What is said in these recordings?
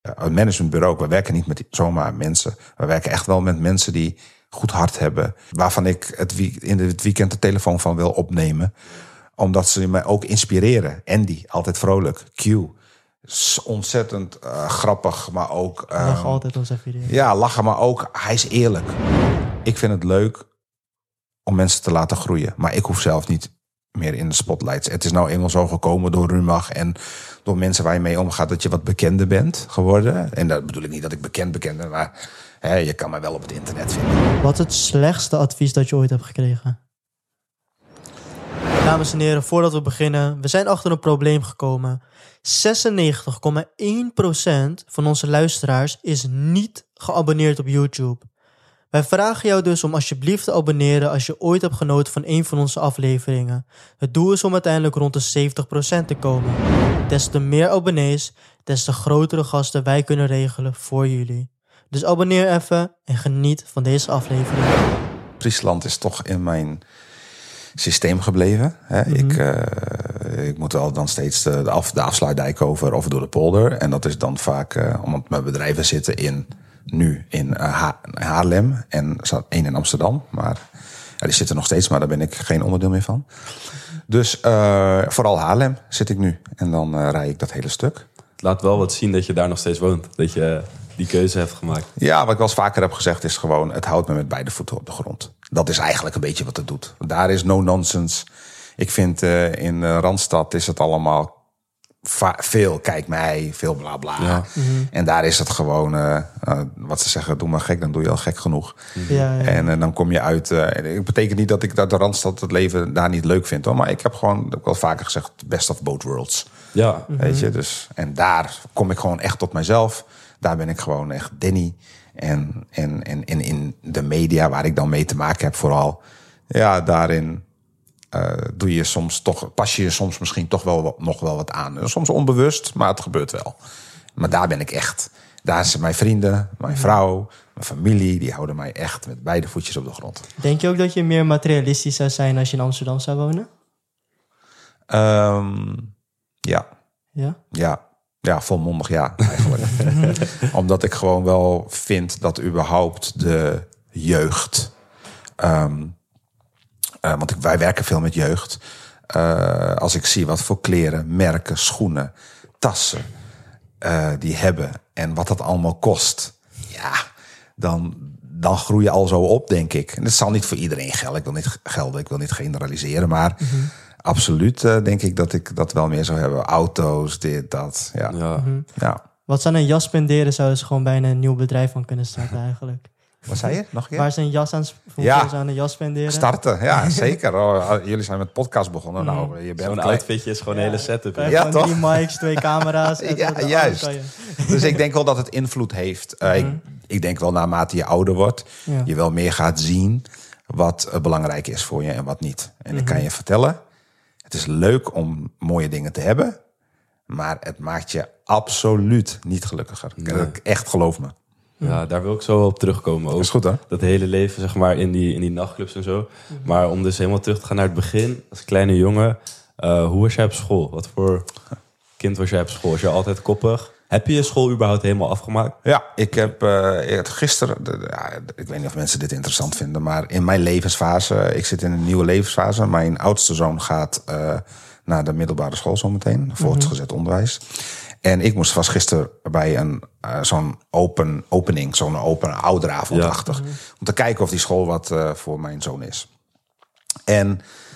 Een managementbureau, we werken niet met zomaar mensen. We werken echt wel met mensen die goed hart hebben. Waarvan ik in het weekend de telefoon van wil opnemen. Omdat ze mij ook inspireren. Andy, altijd vrolijk. Q, ontzettend grappig, maar ook... Lach altijd om zijn video. Ja, lachen, maar ook, hij is eerlijk. Ik vind het leuk om mensen te laten groeien. Maar ik hoef zelf niet meer in de spotlights. Het is nou eenmaal zo gekomen door Rumach en door mensen waar je mee omgaat, dat je wat bekender bent geworden. En dat bedoel ik niet dat ik bekend ben, maar je kan mij wel op het internet vinden. Wat is het slechtste advies dat je ooit hebt gekregen? Dames en heren, voordat we beginnen, we zijn achter een probleem gekomen. 96,1% van onze luisteraars is niet geabonneerd op YouTube. Wij vragen jou dus om alsjeblieft te abonneren als je ooit hebt genoten van een van onze afleveringen. Het doel is om uiteindelijk rond de 70% te komen. Des te meer abonnees, des te grotere gasten wij kunnen regelen voor jullie. Dus abonneer even en geniet van deze aflevering. Friesland is toch in mijn systeem gebleven. Hè? Ik moet wel dan steeds de afsluitdijk over of door de polder. En dat is dan vaak, omdat mijn bedrijven zitten nu in Haarlem en één in Amsterdam. Maar die zitten nog steeds, maar daar ben ik geen onderdeel meer van. Dus vooral Haarlem zit ik nu. En dan rij ik dat hele stuk. Het laat wel wat zien dat je daar nog steeds woont. Dat je die keuze hebt gemaakt. Ja, wat ik wel eens vaker heb gezegd is gewoon, het houdt me met beide voeten op de grond. Dat is eigenlijk een beetje wat het doet. Daar is no nonsense. Ik vind in Randstad is het allemaal veel kijk mij, veel bla bla. Ja. En daar is het gewoon, wat ze zeggen, doe maar gek, dan doe je al gek genoeg. Ja. En dan kom je uit. Het betekent niet dat ik dat de Randstad het leven daar niet leuk vind, hoor. Maar ik heb gewoon, dat heb ik wel vaker gezegd, best of both worlds. Ja. Weet je, dus. En daar kom ik gewoon echt tot mezelf. Daar ben ik gewoon echt Danny. En in de media waar ik dan mee te maken heb vooral. Ja, daarin doe je soms toch, pas je soms misschien toch wel nog wel wat aan. Soms onbewust, maar het gebeurt wel. Maar daar ben ik echt. Daar zijn mijn vrienden, mijn vrouw, mijn familie. Die houden mij echt met beide voetjes op de grond. Denk je ook dat je meer materialistisch zou zijn als je in Amsterdam zou wonen? Ja. Ja? Ja, volmondig ja, eigenlijk. Omdat ik gewoon wel vind dat überhaupt de jeugd... want wij werken veel met jeugd. Als ik zie wat voor kleren, merken, schoenen, tassen die hebben... en wat dat allemaal kost, ja, dan groei je al zo op, denk ik. En dat zal niet voor iedereen gelden. Ik wil niet generaliseren, maar... Absoluut, denk ik dat ik wel meer zou hebben. Auto's, dit, dat. Ja. Ja. Wat ze aan een jas spenderen, zouden ze gewoon bijna een nieuw bedrijf van kunnen starten eigenlijk. Wat zei je? Nog een keer? Waar ze een jas aan een jas spenderen. Starten, ja, zeker. Jullie zijn met podcast begonnen. Nou, je bent zo'n outfitje is gewoon een hele setup. Ja, toch? 3 mics, 2 camera's. Ja, juist. Dus ik denk wel dat het invloed heeft. Ik denk wel naarmate je ouder wordt, je wel meer gaat zien wat belangrijk is voor je en wat niet. En ik kan je vertellen, het is leuk om mooie dingen te hebben, maar het maakt je absoluut niet gelukkiger. Nee. Echt, geloof me. Ja, daar wil ik zo op terugkomen. Ook. Dat is goed, hè? Dat hele leven, zeg maar, in die nachtclubs en zo. Maar om dus helemaal terug te gaan naar het begin, als kleine jongen. Hoe was jij op school? Wat voor kind was jij op school? Was je altijd koppig? Heb je je school überhaupt helemaal afgemaakt? Ja, ik heb gisteren... ik weet niet of mensen dit interessant vinden, maar in mijn levensfase... Ik zit in een nieuwe levensfase. Mijn oudste zoon gaat naar de middelbare school zometeen. Voortgezet onderwijs. En ik was gisteren bij zo'n opening, zo'n open ouderavondachtig. Ja. Om te kijken of die school wat voor mijn zoon is. En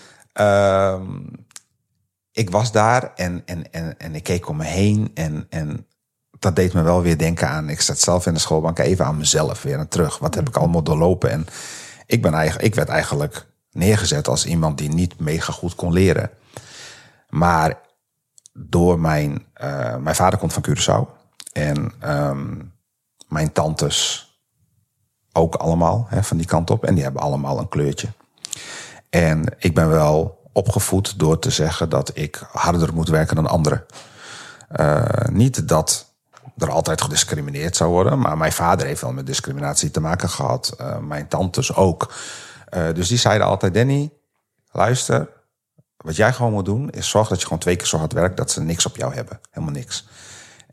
ik was daar en ik keek om me heen. En dat deed me wel weer denken aan... Ik zat zelf in de schoolbank even aan mezelf weer en terug. Wat heb ik allemaal doorlopen? En ik werd eigenlijk neergezet als iemand die niet mega goed kon leren. Maar door mijn vader komt van Curaçao. En mijn tantes ook allemaal van die kant op. En die hebben allemaal een kleurtje. En ik ben wel opgevoed door te zeggen dat ik harder moet werken dan anderen. Niet dat er altijd gediscrimineerd zou worden. Maar mijn vader heeft wel met discriminatie te maken gehad. Mijn tantes ook. Dus die zeiden altijd, Danny, luister... Wat jij gewoon moet doen, is zorgen dat je gewoon 2 keer zo hard werkt... dat ze niks op jou hebben. Helemaal niks.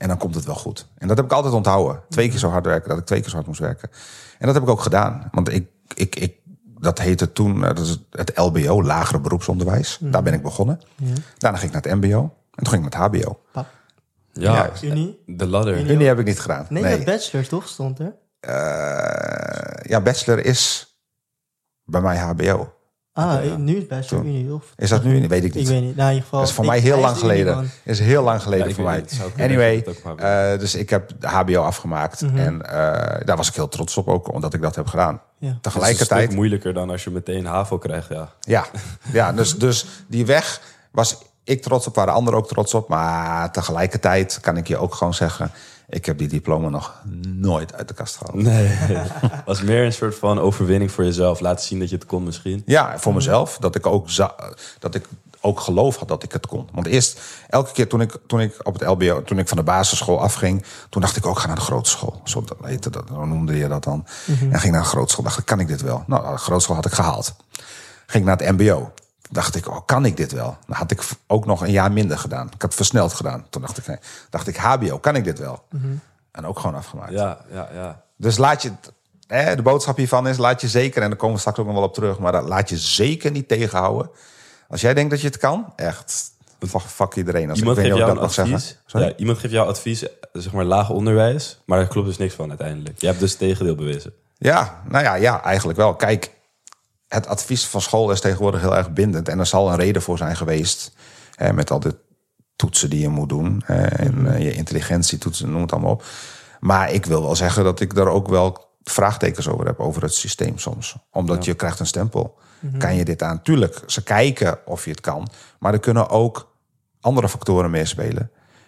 En dan komt het wel goed. En dat heb ik altijd onthouden. 2 keer zo hard werken, dat ik 2 keer zo hard moest werken. En dat heb ik ook gedaan. Want dat heette toen dat is het LBO, lagere beroepsonderwijs. Daar ben ik begonnen. Ja. Daarna ging ik naar het MBO. En toen ging ik naar het HBO. Ja, Unie? de ladder. Unie heb ik niet gedaan. Nee, de bachelor toch stond er? Ja, bachelor is bij mij HBO. Nu is bachelor Unie, of? Is dat nu? Weet ik niet. Ik weet niet. Nou, in ieder geval, Dat is voor mij heel lang geleden. Man. Is heel lang geleden Ja, voor weet mij. niet. Het zou kunnen Anyway, dat je het ook maar weet. dus ik heb de HBO afgemaakt. En daar was ik heel trots op ook, omdat ik dat heb gedaan. Ja. Het is een Tegelijkertijd, stuk moeilijker dan als je meteen HAVO krijgt, ja, dus die weg was ik trots op, waren anderen ook trots op. Maar tegelijkertijd kan ik je ook gewoon zeggen, ik heb die diploma nog nooit uit de kast gehaald. Nee, het was meer een soort van overwinning voor jezelf. Laten zien dat je het kon misschien. Ja, voor mezelf. Dat ik ook geloof had dat ik het kon. Want eerst, elke keer toen ik op het LBO, toen ik van de basisschool afging, toen dacht ik ook, ga naar de grote school. Zo heette dat, hoe noemde je dat dan? En ging naar de grote school. Dacht ik, kan ik dit wel? Nou, de grote school had ik gehaald. Ging naar het MBO. Dacht ik, kan ik dit wel? Dan had ik ook nog een jaar minder gedaan. Ik had versneld gedaan. Toen dacht ik, HBO, kan ik dit wel? En ook gewoon afgemaakt. Ja. Dus laat je, de boodschap hiervan is, laat je zeker, en daar komen we straks ook nog wel op terug, maar laat je zeker niet tegenhouden. Als jij denkt dat je het kan, echt, fuck iedereen. Als Iemand ik weet geeft niet of jou ik een dat mag advies. zeggen. Ja, iemand geeft jou advies, zeg maar laag onderwijs. Maar daar klopt dus niks van uiteindelijk. Je hebt dus het tegendeel bewezen. Ja, nou ja, eigenlijk wel. Kijk, het advies van school is tegenwoordig heel erg bindend. En er zal een reden voor zijn geweest. Met al de toetsen die je moet doen. En je intelligentietoetsen, noem het allemaal op. Maar ik wil wel zeggen dat ik daar ook wel vraagtekens over heb. Over het systeem soms. Omdat je krijgt een stempel. Kan je dit aan? Tuurlijk, ze kijken of je het kan. Maar er kunnen ook andere factoren meespelen.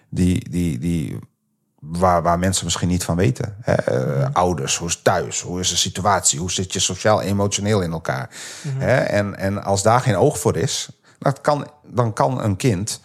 Waar mensen misschien niet van weten. Ouders, hoe is het thuis? Hoe is de situatie? Hoe zit je sociaal-emotioneel in elkaar? En als daar geen oog voor is, dan kan een kind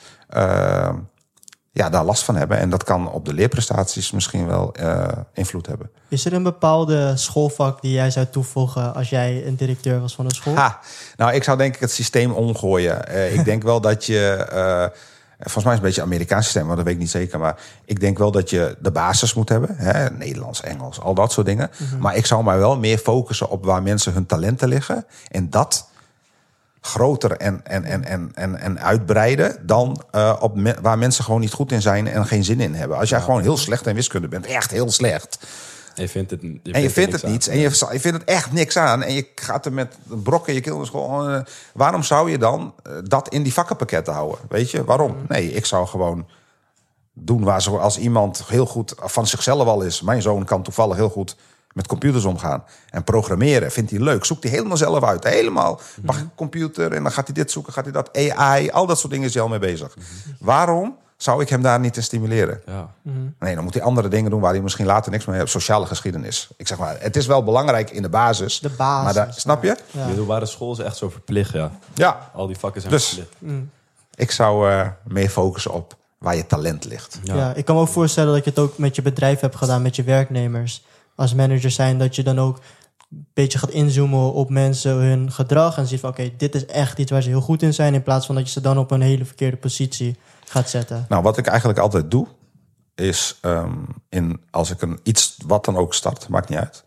daar last van hebben. En dat kan op de leerprestaties misschien wel invloed hebben. Is er een bepaalde schoolvak die jij zou toevoegen als jij een directeur was van een school? Nou, ik zou denk ik het systeem omgooien. Ik denk wel dat je... volgens mij is het een beetje een Amerikaans systeem, maar dat weet ik niet zeker. Maar ik denk wel dat je de basis moet hebben. Nederlands, Engels, al dat soort dingen. Maar ik zou maar wel meer focussen op waar mensen hun talenten liggen. En dat groter en uitbreiden dan waar mensen gewoon niet goed in zijn en geen zin in hebben. Als jij gewoon heel slecht in wiskunde bent, echt heel slecht. En je vindt het, je vindt het niets. En je vindt het echt niks aan. En je gaat er met een brok in je keel naar school. Waarom zou je dan dat in die vakkenpakketten houden? Weet je, waarom? Nee, ik zou gewoon doen als iemand heel goed van zichzelf al is. Mijn zoon kan toevallig heel goed met computers omgaan. En programmeren vindt hij leuk. Zoekt hij helemaal zelf uit. Helemaal. Mag computer en dan gaat hij dit zoeken. Gaat hij dat AI. Al dat soort dingen is hij al mee bezig. Waarom zou ik hem daar niet in stimuleren? Ja. Nee, dan moet hij andere dingen doen waar hij misschien later niks mee heeft. Sociale geschiedenis. Ik zeg maar, het is wel belangrijk in de basis. De basis. Maar snap je? Ja. Middelbare school is echt zo verplicht, ja. Ja. Al die vakken zijn Dus verplicht. ik zou meer focussen op waar je talent ligt. Ja, ik kan me ook voorstellen dat je het ook met je bedrijf hebt gedaan, met je werknemers. Als manager zijn, dat je dan ook een beetje gaat inzoomen op mensen, hun gedrag. En ziet van, oké, dit is echt iets waar ze heel goed in zijn. In plaats van dat je ze dan op een hele verkeerde positie gaat zetten. Nou, wat ik eigenlijk altijd doe, is als ik iets wat dan ook start, maakt niet uit.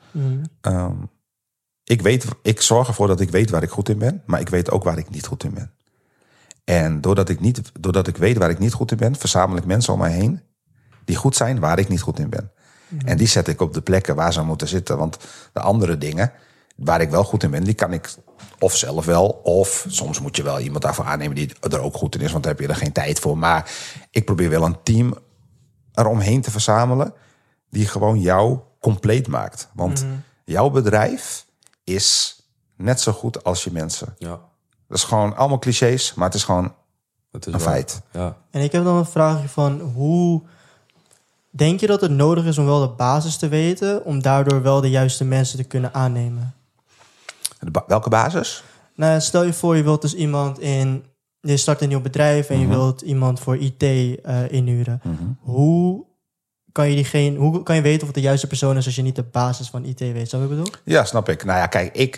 Ik zorg ervoor dat ik weet waar ik goed in ben, maar ik weet ook waar ik niet goed in ben. En doordat ik weet waar ik niet goed in ben, verzamel ik mensen om mij heen die goed zijn waar ik niet goed in ben. En die zet ik op de plekken waar ze moeten zitten. Want de andere dingen waar ik wel goed in ben, die kan ik of zelf wel, of soms moet je wel iemand daarvoor aannemen die er ook goed in is, want dan heb je er geen tijd voor. Maar ik probeer wel een team eromheen te verzamelen die gewoon jou compleet maakt. Want jouw bedrijf is net zo goed als je mensen. Ja. Dat is gewoon allemaal clichés, maar het is gewoon Het is een wel- feit. Ja. En ik heb dan een vraagje van, hoe denk je dat het nodig is om wel de basis te weten, om daardoor wel de juiste mensen te kunnen aannemen? Welke basis? Nou, stel je voor, je wilt dus je start een nieuw bedrijf en je wilt iemand voor IT inhuren. Hoe kan je weten of het de juiste persoon is als je niet de basis van IT weet? Snap je wat ik bedoel? Ja, snap ik. Nou ja, kijk,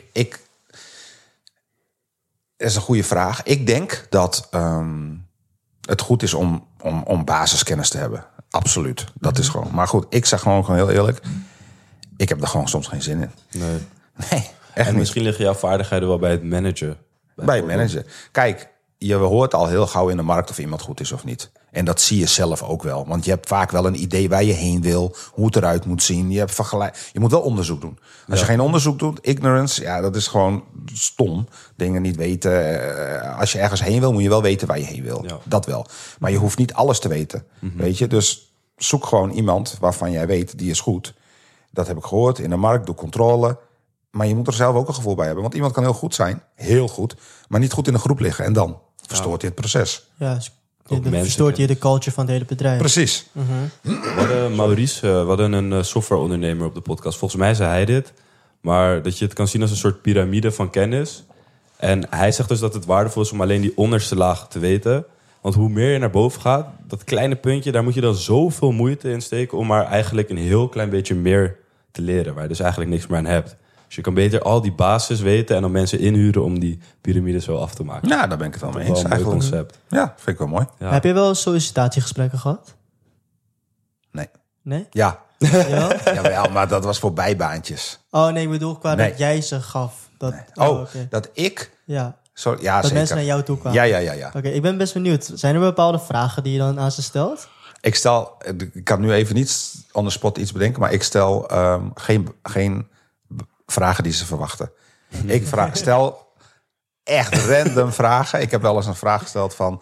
dat is een goede vraag. Ik denk dat het goed is om basiskennis te hebben. Absoluut. Dat is gewoon. Maar goed, ik zeg gewoon heel eerlijk. Ik heb er gewoon soms geen zin in. Nee. Nee, echt En niet. misschien liggen jouw vaardigheden wel bij het managen. Bij het managen. Kijk, je hoort al heel gauw in de markt of iemand goed is of niet. En dat zie je zelf ook wel. Want je hebt vaak wel een idee waar je heen wil. Hoe het eruit moet zien. Je moet wel onderzoek doen. Als je geen onderzoek doet, ignorance, ja, dat is gewoon stom. Dingen niet weten. Als je ergens heen wil, moet je wel weten waar je heen wil. Ja. Dat wel. Maar je hoeft niet alles te weten. Weet je? Dus zoek gewoon iemand waarvan jij weet, die is goed. Dat heb ik gehoord. In de markt, doe controle. Maar je moet er zelf ook een gevoel bij hebben. Want iemand kan heel goed zijn. Heel goed. Maar niet goed in de groep liggen. En dan verstoort hij het proces. Ja, dan mensen verstoort je de culture van het hele bedrijf. Precies. We hadden Maurice, we hadden een softwareondernemer op de podcast. Volgens mij zei hij dit. Maar dat je het kan zien als een soort piramide van kennis. En hij zegt dus dat het waardevol is om alleen die onderste laag te weten. Want hoe meer je naar boven gaat, dat kleine puntje, daar moet je dan zoveel moeite in steken om maar eigenlijk een heel klein beetje meer te leren. Waar je dus eigenlijk niks meer aan hebt. Dus je kan beter al die basis weten en dan mensen inhuren om die piramide zo af te maken. Ja, daar ben ik het wel mee Dat eens. is wel een mooi Eigenlijk. concept. Ja, vind ik wel mooi. Ja. Heb je wel sollicitatiegesprekken gehad? Nee. Nee? Ja, Ja? jawel, maar dat was voor bijbaantjes. Oh nee, ik bedoel qua Nee. dat jij ze gaf. Dat, Oh, oké. dat ik... Ja, Zo, ja, dat zeker. mensen naar jou toe kwamen. Ja. Oké, ik ben best benieuwd. Zijn er bepaalde vragen die je dan aan ze stelt? Ik kan nu even niet on the spot iets bedenken, maar ik stel geen vragen die ze verwachten. Ik stel echt random vragen. Ik heb wel eens een vraag gesteld van,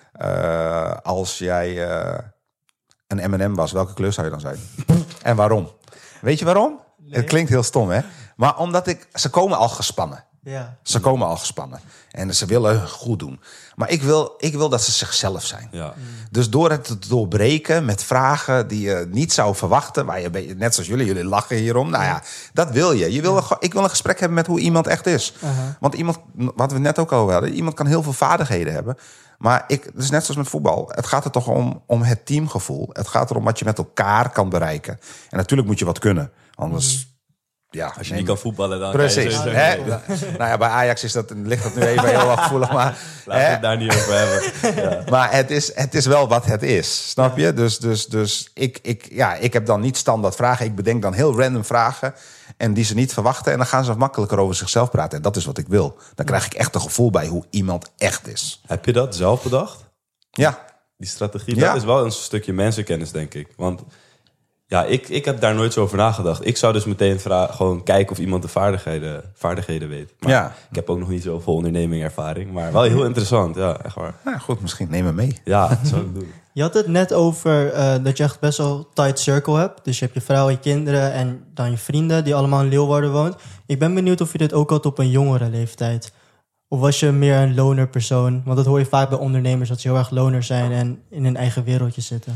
als jij een M&M was, welke kleur zou je dan zijn? En waarom? Weet je waarom? Het klinkt heel stom, hè? Maar omdat ze komen al gespannen. Ja. Ze komen al gespannen. En ze willen goed doen. Maar ik wil dat ze zichzelf zijn. Ja. Dus door het te doorbreken met vragen die je niet zou verwachten, waar je net zoals jullie lachen hierom. Nou ja, dat wil je. Ik wil een gesprek hebben met hoe iemand echt is. Want iemand, wat we net ook al hadden, iemand kan heel veel vaardigheden hebben. Maar het is net zoals met voetbal. Het gaat er toch om het teamgevoel. Het gaat erom wat je met elkaar kan bereiken. En natuurlijk moet je wat kunnen. Anders... Ja, Als je niet kan voetballen, dan precies. kan je Hè? sowieso niet. Nou ja, bij Ajax ligt dat nu even heel wat gevoelig. Maar, Laten we het daar niet over hebben. Ja. maar het is wel wat het is. Snap je? Dus ik heb dan niet standaard vragen. Ik bedenk dan heel random vragen. En die ze niet verwachten. En dan gaan ze makkelijker over zichzelf praten. En dat is wat ik wil. Dan krijg ik echt een gevoel bij hoe iemand echt is. Heb je dat zelf bedacht? Ja. Die strategie, Ja. dat is wel een stukje mensenkennis, denk ik. Want ja, ik heb daar nooit zo over nagedacht. Ik zou dus meteen gewoon kijken of iemand de vaardigheden weet. Maar Ja. ik heb ook nog niet zoveel ondernemingervaring. Maar wel heel interessant, ja, echt waar. Nou goed, misschien neem me mee. Ja, dat zou ik doen. Je had het net over dat je echt best wel tight circle hebt. Dus je hebt je vrouw, je kinderen en dan je vrienden die allemaal in Leeuwarden woont. Ik ben benieuwd of je dit ook had op een jongere leeftijd. Of was je meer een loner persoon? Want dat hoor je vaak bij ondernemers, dat ze heel erg loner zijn en in hun eigen wereldje zitten.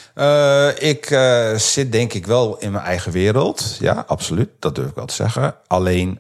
Ik zit denk ik wel in mijn eigen wereld. Ja, absoluut. Dat durf ik wel te zeggen. Alleen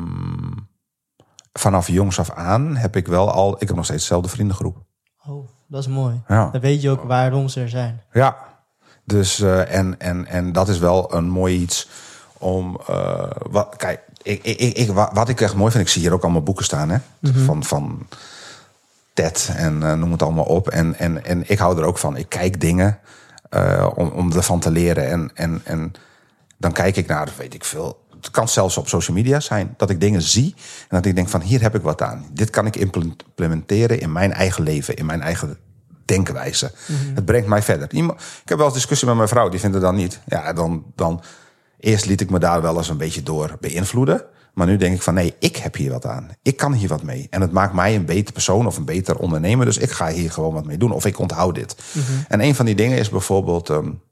vanaf jongs af aan heb ik wel ik heb nog steeds dezelfde vriendengroep. Oh, dat is mooi. Ja. Dan weet je ook waarom ze er zijn. Ja, dus en dat is wel een mooi iets om. Kijk, wat ik echt mooi vind, ik zie hier ook allemaal boeken staan, hè, van TED en noem het allemaal op. En ik hou er ook van. Ik kijk dingen om ervan te leren en dan kijk ik naar, weet ik veel. Het kan zelfs op social media zijn dat ik dingen zie en dat ik denk van hier heb ik wat aan. Dit kan ik implementeren in mijn eigen leven, in mijn eigen denkwijze. Het brengt mij verder. Ik heb wel eens discussie met mijn vrouw, die vindt het dan niet. Ja, dan eerst liet ik me daar wel eens een beetje door beïnvloeden. Maar nu denk ik van nee, ik heb hier wat aan. Ik kan hier wat mee. En het maakt mij een beter persoon of een beter ondernemer. Dus ik ga hier gewoon wat mee doen. Of ik onthoud dit. En een van die dingen is bijvoorbeeld...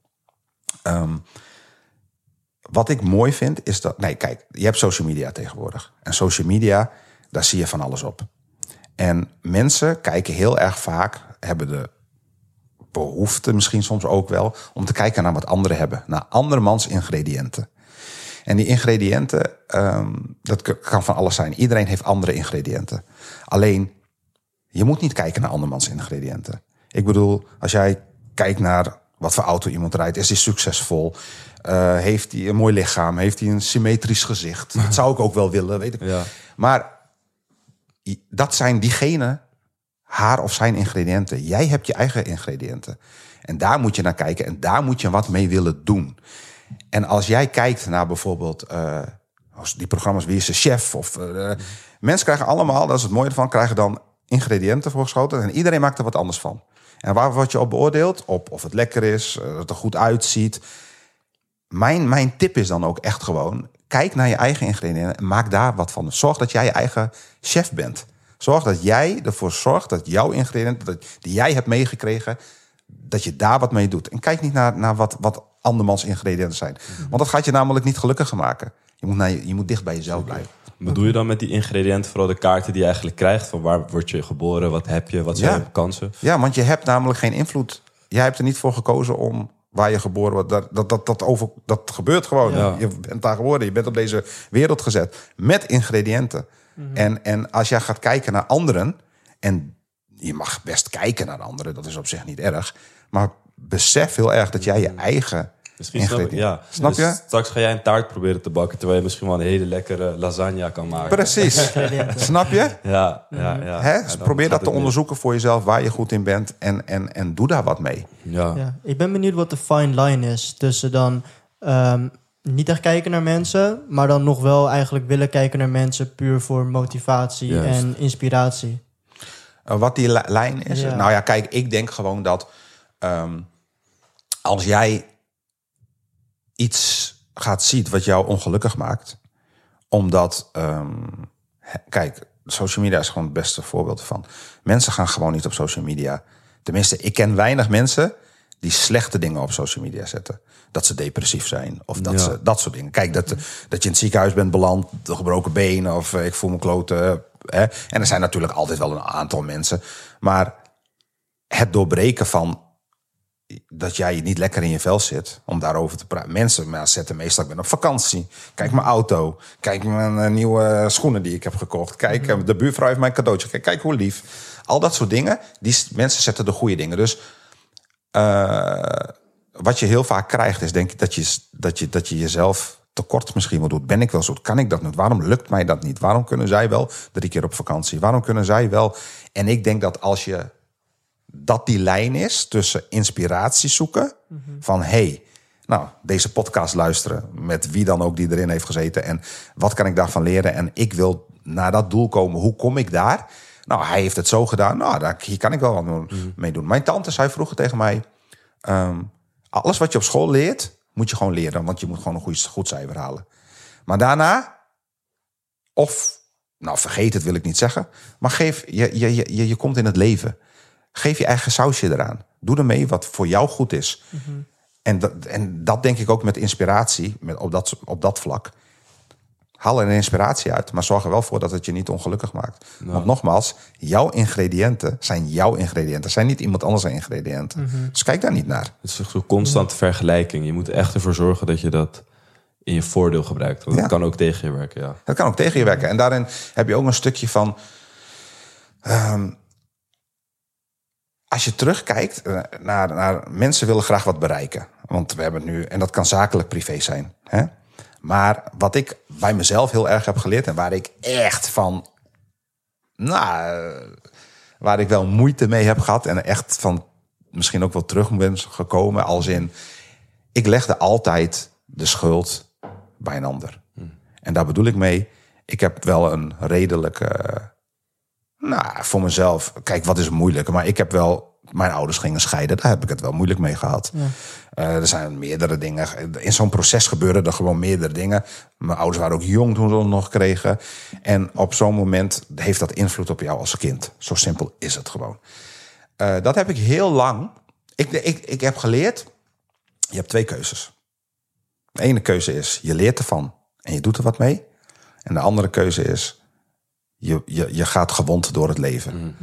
wat ik mooi vind is dat... Nee, kijk, je hebt social media tegenwoordig. En social media, daar zie je van alles op. En mensen kijken heel erg vaak... hebben de behoefte misschien soms ook wel... om te kijken naar wat anderen hebben. Naar andermans ingrediënten. En die ingrediënten, dat kan van alles zijn. Iedereen heeft andere ingrediënten. Alleen, je moet niet kijken naar andermans ingrediënten. Ik bedoel, als jij kijkt naar wat voor auto iemand rijdt... is die succesvol? Heeft hij een mooi lichaam? Heeft hij een symmetrisch gezicht? Dat zou ik ook wel willen, weet ik. Ja. Maar dat zijn diegene, haar of zijn ingrediënten. Jij hebt je eigen ingrediënten. En daar moet je naar kijken en daar moet je wat mee willen doen. En als jij kijkt naar bijvoorbeeld als die programma's Wie is de Chef? Of mensen krijgen allemaal, dat is het mooie ervan, krijgen dan ingrediënten voorgeschoten en iedereen maakt er wat anders van. En waar word je op beoordeeld? Op of het lekker is, dat het er goed uitziet. Mijn tip is dan ook echt gewoon, kijk naar je eigen ingrediënten en maak daar wat van. Zorg dat jij je eigen chef bent. Zorg dat jij ervoor zorgt dat jouw ingrediënten die jij hebt meegekregen, dat je daar wat mee doet. En kijk niet naar wat andermans ingrediënten zijn. Want dat gaat je namelijk niet gelukkiger maken. Je moet dicht bij jezelf blijven. Bedoel je dan met die ingrediënten vooral de kaarten die je eigenlijk krijgt? Van waar word je geboren, wat heb je, wat zijn je kansen? Ja, want je hebt namelijk geen invloed. Jij hebt er niet voor gekozen om waar je geboren wordt. Dat gebeurt gewoon. Ja. Je bent daar geboren, je bent op deze wereld gezet. Met ingrediënten. En als jij gaat kijken naar anderen, en je mag best kijken naar anderen, dat is op zich niet erg. Maar besef heel erg dat jij je eigen ingrediënten... Snap je? Dus straks ga jij een taart proberen te bakken, terwijl je misschien wel een hele lekkere lasagne kan maken. Precies. Snap je? Ja. Dus probeer dat te onderzoeken voor jezelf, waar je goed in bent. En doe daar wat mee. Ja. Ik ben benieuwd wat de fine line is tussen dan niet echt kijken naar mensen, maar dan nog wel eigenlijk willen kijken naar mensen puur voor motivatie en inspiratie. Wat die lijn is? Nou ja, kijk, ik denk gewoon dat als jij iets gaat zien wat jou ongelukkig maakt, omdat, kijk, social media is gewoon het beste voorbeeld ervan. Mensen gaan gewoon niet op social media. Tenminste, ik ken weinig mensen die slechte dingen op social media zetten. Dat ze depressief zijn of dat soort dingen. Kijk, dat je in het ziekenhuis bent beland, de gebroken been of ik voel me kloten. En er zijn natuurlijk altijd wel een aantal mensen. Maar het doorbreken van dat jij niet lekker in je vel zit om daarover te praten. Mensen zetten meestal, ik ben op vakantie. Kijk mijn auto. Kijk mijn nieuwe schoenen die ik heb gekocht. Kijk, de buurvrouw heeft mijn cadeautje. Kijk hoe lief. Al dat soort dingen. Die mensen zetten de goede dingen. Dus wat je heel vaak krijgt is denk ik dat je jezelf tekort misschien wel doet. Ben ik wel zo? Kan ik dat niet? Waarom lukt mij dat niet? Waarom kunnen zij wel 3 keer op vakantie? Waarom kunnen zij wel? En ik denk dat als je dat die lijn is tussen inspiratie zoeken van deze podcast luisteren met wie dan ook die erin heeft gezeten en wat kan ik daarvan leren en ik wil naar dat doel komen. Hoe kom ik daar? Nou, hij heeft het zo gedaan. Nou, hier kan ik wel wat mee doen. Mijn tante zei vroeger tegen mij, alles wat je op school leert, moet je gewoon leren, want je moet gewoon een goed cijfer halen. Maar daarna, vergeet het wil ik niet zeggen, maar geef je komt in het leven. Geef je eigen sausje eraan. Doe ermee wat voor jou goed is. En dat denk ik ook met inspiratie, op dat vlak. Haal er een inspiratie uit, maar zorg er wel voor dat het je niet ongelukkig maakt. Nou. Want nogmaals, jouw ingrediënten zijn niet iemand anders ingrediënten. Dus kijk daar niet naar. Het is een constante vergelijking. Je moet echt ervoor zorgen dat je dat in je voordeel gebruikt. Want dat kan ook tegen je werken. Ja. Dat kan ook tegen je werken. En daarin heb je ook een stukje van als je terugkijkt naar mensen willen graag wat bereiken. Want we hebben het nu, en dat kan zakelijk privé zijn. Hè? Maar wat ik bij mezelf heel erg heb geleerd en waar ik echt van, waar ik wel moeite mee heb gehad en echt van misschien ook wel terug ben gekomen, als in, ik legde altijd de schuld bij een ander. En daar bedoel ik mee, ik heb wel een redelijke, voor mezelf, kijk, wat is moeilijk, maar ik heb wel, mijn ouders gingen scheiden, daar heb ik het wel moeilijk mee gehad. Ja. Er zijn meerdere dingen. In zo'n proces gebeuren er gewoon meerdere dingen. Mijn ouders waren ook jong toen ze het nog kregen. En op zo'n moment heeft dat invloed op jou als kind. Zo simpel is het gewoon. Dat heb ik heel lang. Ik heb geleerd, je hebt 2 keuzes. De ene keuze is, je leert ervan en je doet er wat mee. En de andere keuze is, je gaat gewond door het leven.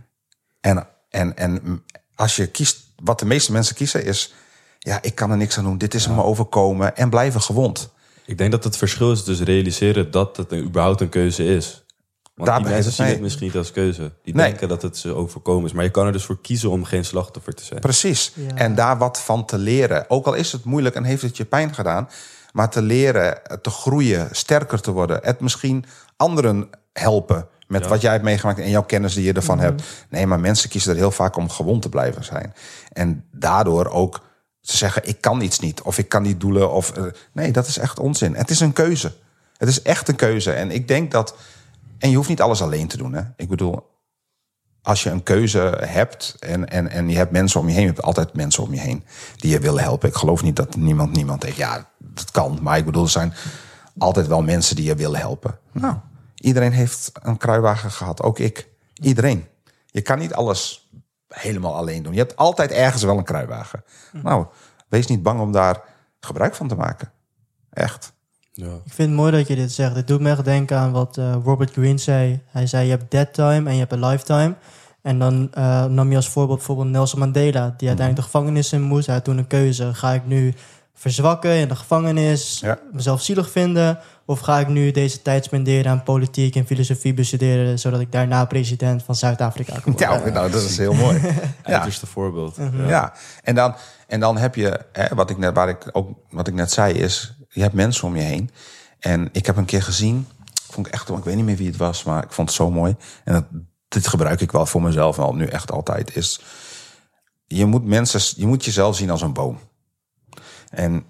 En als je kiest, wat de meeste mensen kiezen is, ik kan er niks aan doen, dit is me overkomen en blijven gewond. Ik denk dat het verschil is dus realiseren dat het überhaupt een keuze is. Want die mensen zien het misschien niet als keuze. Die denken dat het ze overkomen is. Maar je kan er dus voor kiezen om geen slachtoffer te zijn. Precies. Ja. En daar wat van te leren. Ook al is het moeilijk en heeft het je pijn gedaan, maar te leren, te groeien, sterker te worden. Het misschien anderen helpen Met wat jij hebt meegemaakt en jouw kennis die je ervan hebt. Nee, maar mensen kiezen er heel vaak om gewond te blijven zijn. En daardoor ook te zeggen, ik kan iets niet. Of ik kan niet doelen. Nee, dat is echt onzin. Het is een keuze. Het is echt een keuze. En ik denk dat... En je hoeft niet alles alleen te doen. Hè? Ik bedoel, als je een keuze hebt en je hebt mensen om je heen... je hebt altijd mensen om je heen die je willen helpen. Ik geloof niet dat niemand denkt, ja, dat kan. Maar ik bedoel, er zijn altijd wel mensen die je willen helpen. Nou, iedereen heeft een kruiwagen gehad. Ook ik. Iedereen. Je kan niet alles helemaal alleen doen. Je hebt altijd ergens wel een kruiwagen. Nou, wees niet bang om daar gebruik van te maken. Echt. Ja. Ik vind het mooi dat je dit zegt. Het doet me echt denken aan wat Robert Greene zei. Hij zei, je hebt dead time en je hebt een lifetime. En dan nam je als voorbeeld bijvoorbeeld Nelson Mandela... die uiteindelijk de gevangenis in moest. Hij had toen een keuze. Ga ik nu verzwakken in de gevangenis, mezelf zielig vinden... of ga ik nu deze tijd spenderen aan politiek en filosofie bestuderen... zodat ik daarna president van Zuid-Afrika kan worden? Ja, nou, dat is heel mooi. Uiterste voorbeeld. Ja, en dan heb je, wat ik net zei is... je hebt mensen om je heen. En ik heb een keer gezien, vond ik echt, ik weet niet meer wie het was... maar ik vond het zo mooi. En dit gebruik ik wel voor mezelf wel nu echt altijd... is je moet jezelf zien als een boom. En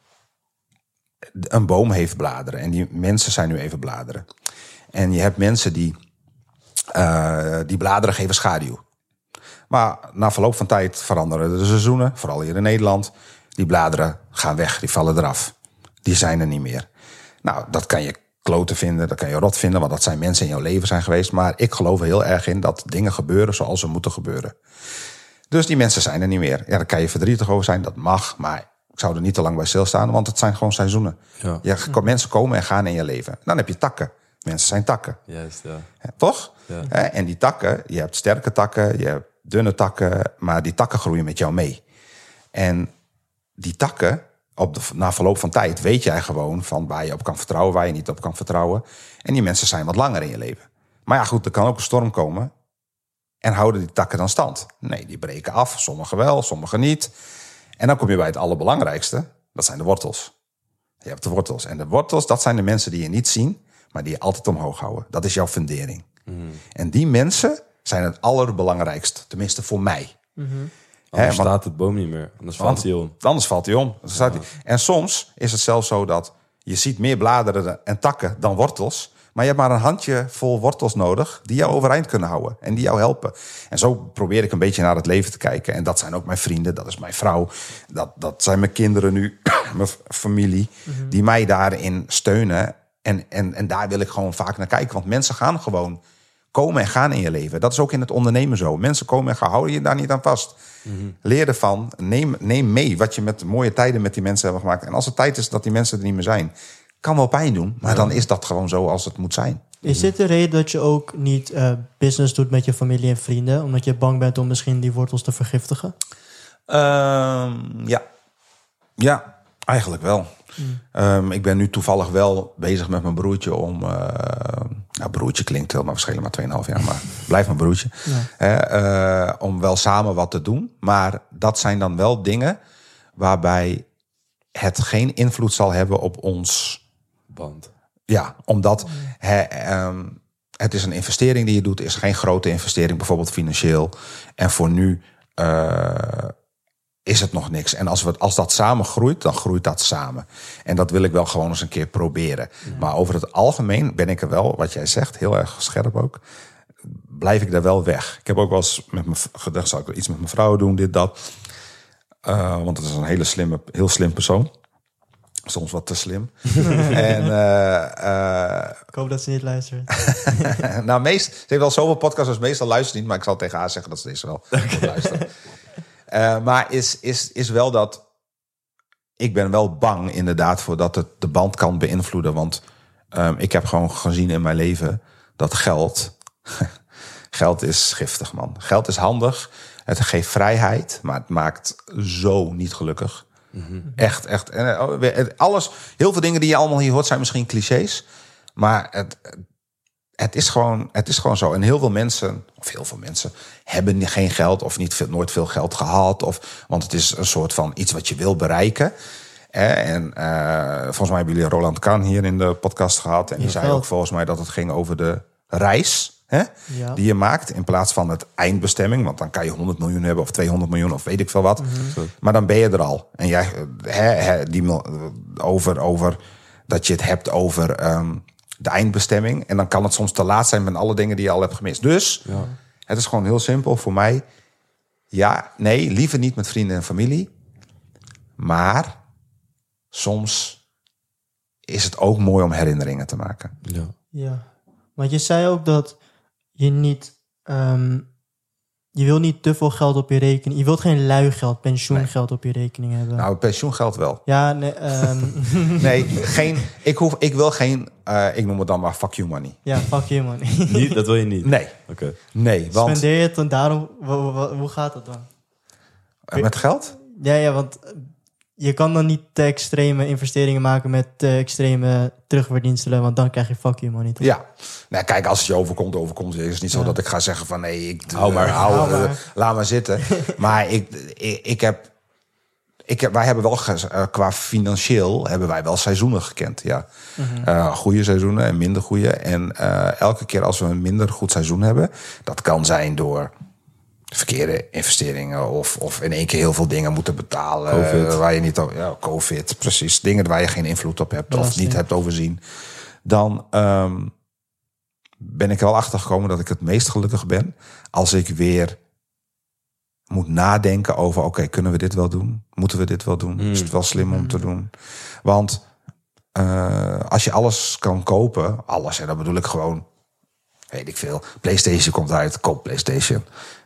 een boom heeft bladeren. En die mensen zijn nu even bladeren. En je hebt mensen die bladeren geven schaduw. Maar na verloop van tijd veranderen de seizoenen. Vooral hier in Nederland. Die bladeren gaan weg, die vallen eraf. Die zijn er niet meer. Nou, dat kan je kloten vinden, dat kan je rot vinden... want dat zijn mensen in jouw leven zijn geweest. Maar ik geloof er heel erg in dat dingen gebeuren zoals ze moeten gebeuren. Dus die mensen zijn er niet meer. Ja, daar kan je verdrietig over zijn, dat mag. Maar ik zou er niet te lang bij stilstaan, want het zijn gewoon seizoenen. Ja. Mensen komen en gaan in je leven. Dan heb je takken. Mensen zijn takken. Juist, ja. Toch? Ja. En die takken, je hebt sterke takken, je hebt dunne takken... maar die takken groeien met jou mee. En die takken... na verloop van tijd weet jij gewoon van waar je op kan vertrouwen, waar je niet op kan vertrouwen. En die mensen zijn wat langer in je leven. Maar ja, goed, er kan ook een storm komen. En houden die takken dan stand? Nee, die breken af. Sommige wel, sommige niet. En dan kom je bij het allerbelangrijkste. Dat zijn de wortels. Je hebt de wortels. En de wortels, dat zijn de mensen die je niet zien, maar die je altijd omhoog houden. Dat is jouw fundering. En die mensen zijn het allerbelangrijkst. Tenminste voor mij. Anders staat het boom niet meer. Anders valt hij om. Anders valt hij om. En soms is het zelfs zo dat je ziet meer bladeren en takken dan wortels. Maar je hebt maar een handje vol wortels nodig die jou overeind kunnen houden. En die jou helpen. En zo probeer ik een beetje naar het leven te kijken. En dat zijn ook mijn vrienden, dat is mijn vrouw. Dat zijn mijn kinderen nu, mijn familie. Die mij daarin steunen. En daar wil ik gewoon vaak naar kijken. Want mensen gaan gewoon komen en gaan in je leven. Dat is ook in het ondernemen zo. Mensen komen en gaan, houden je daar niet aan vast. Leer ervan. Neem mee wat je met mooie tijden met die mensen hebben gemaakt. En als het tijd is dat die mensen er niet meer zijn, kan wel pijn doen. Maar dan is dat gewoon zo als het moet zijn. Is dit de reden dat je ook niet business doet met je familie en vrienden? Omdat je bang bent om misschien die wortels te vergiftigen? Ja, eigenlijk wel. Ik ben nu toevallig wel bezig met mijn broertje om... broertje klinkt helemaal verschillen, maar 2,5 jaar. Maar blijf mijn broertje. Ja. Om wel samen wat te doen. Maar dat zijn dan wel dingen waarbij het geen invloed zal hebben op ons band. Ja, omdat het is een investering die je doet. Het is geen grote investering, bijvoorbeeld financieel. En voor nu is het nog niks. En als dat samen groeit, dan groeit dat samen. En dat wil ik wel gewoon eens een keer proberen. Ja. Maar over het algemeen ben ik er wel, wat jij zegt, heel erg scherp ook. Blijf ik daar wel weg. Ik heb ook wel eens met me gedacht, zou ik iets met mijn vrouw doen, dit, dat. Want het is een heel slim persoon. Soms wat te slim. En, ik hoop dat ze niet luistert. Nou, ze heeft wel zoveel podcasts, dus meestal luistert niet. Maar ik zal tegen haar zeggen dat ze deze wel luistert. Maar is wel dat... Ik ben wel bang inderdaad voor dat het de band kan beïnvloeden. Want ik heb gewoon gezien in mijn leven dat geld... geld is giftig, man. Geld is handig. Het geeft vrijheid, maar het maakt zo niet gelukkig. Mm-hmm. Echt. En heel veel dingen die je allemaal hier hoort zijn misschien clichés. Maar het is gewoon zo. En heel veel mensen hebben geen geld of nooit veel geld gehad. Want het is een soort van iets wat je wil bereiken. En volgens mij hebben jullie Roland Kahn hier in de podcast gehad. En die zei ook volgens mij dat het ging over de reis, hè, Ja. die je maakt, in plaats van het eindbestemming. Want dan kan je 100 miljoen hebben of 200 miljoen of weet ik veel wat. Maar dan ben je er al. En jij, over dat je het hebt over de eindbestemming. En dan kan het soms te laat zijn met alle dingen die je al hebt gemist. Dus het is gewoon heel simpel voor mij. Ja, nee, liever niet met vrienden en familie. Maar soms is het ook mooi om herinneringen te maken. Ja. Ja. Want je zei ook dat je niet... je wil niet te veel geld op je rekening... Je wilt geen lui geld, pensioengeld op je rekening hebben. Nou, pensioengeld wel. Ja, nee... Nee, ik wil geen... ik noem het dan maar fuck you money. ja, fuck you, man. Niet? Dat wil je niet? Nee, Oké. nee, want... Spendeer je het dan daarom... Hoe gaat dat dan? Met geld? Ja, want je kan dan niet te extreme investeringen maken met te extreme terugverdiensten, want dan krijg je fuck you money. Toch? Ja. Nou, kijk, als het je overkomt. Het is niet zo dat ik ga zeggen van nee, Hou maar. laat maar zitten. Maar wij hebben wel qua financieel hebben wij wel seizoenen gekend. Ja. Goede seizoenen en minder goede. En elke keer als we een minder goed seizoen hebben, dat kan zijn door verkeerde investeringen of in één keer heel veel dingen moeten betalen. COVID. Waar je niet over, ja, COVID, precies. Dingen waar je geen invloed op hebt of niet hebt overzien. Dan ben ik er wel achter gekomen dat ik het meest gelukkig ben als ik weer moet nadenken over, oké, kunnen we dit wel doen? Moeten we dit wel doen? Is het wel slim om te doen? Want als je alles kan kopen, alles, en dan bedoel ik gewoon, weet ik veel, PlayStation komt uit, koop PlayStation.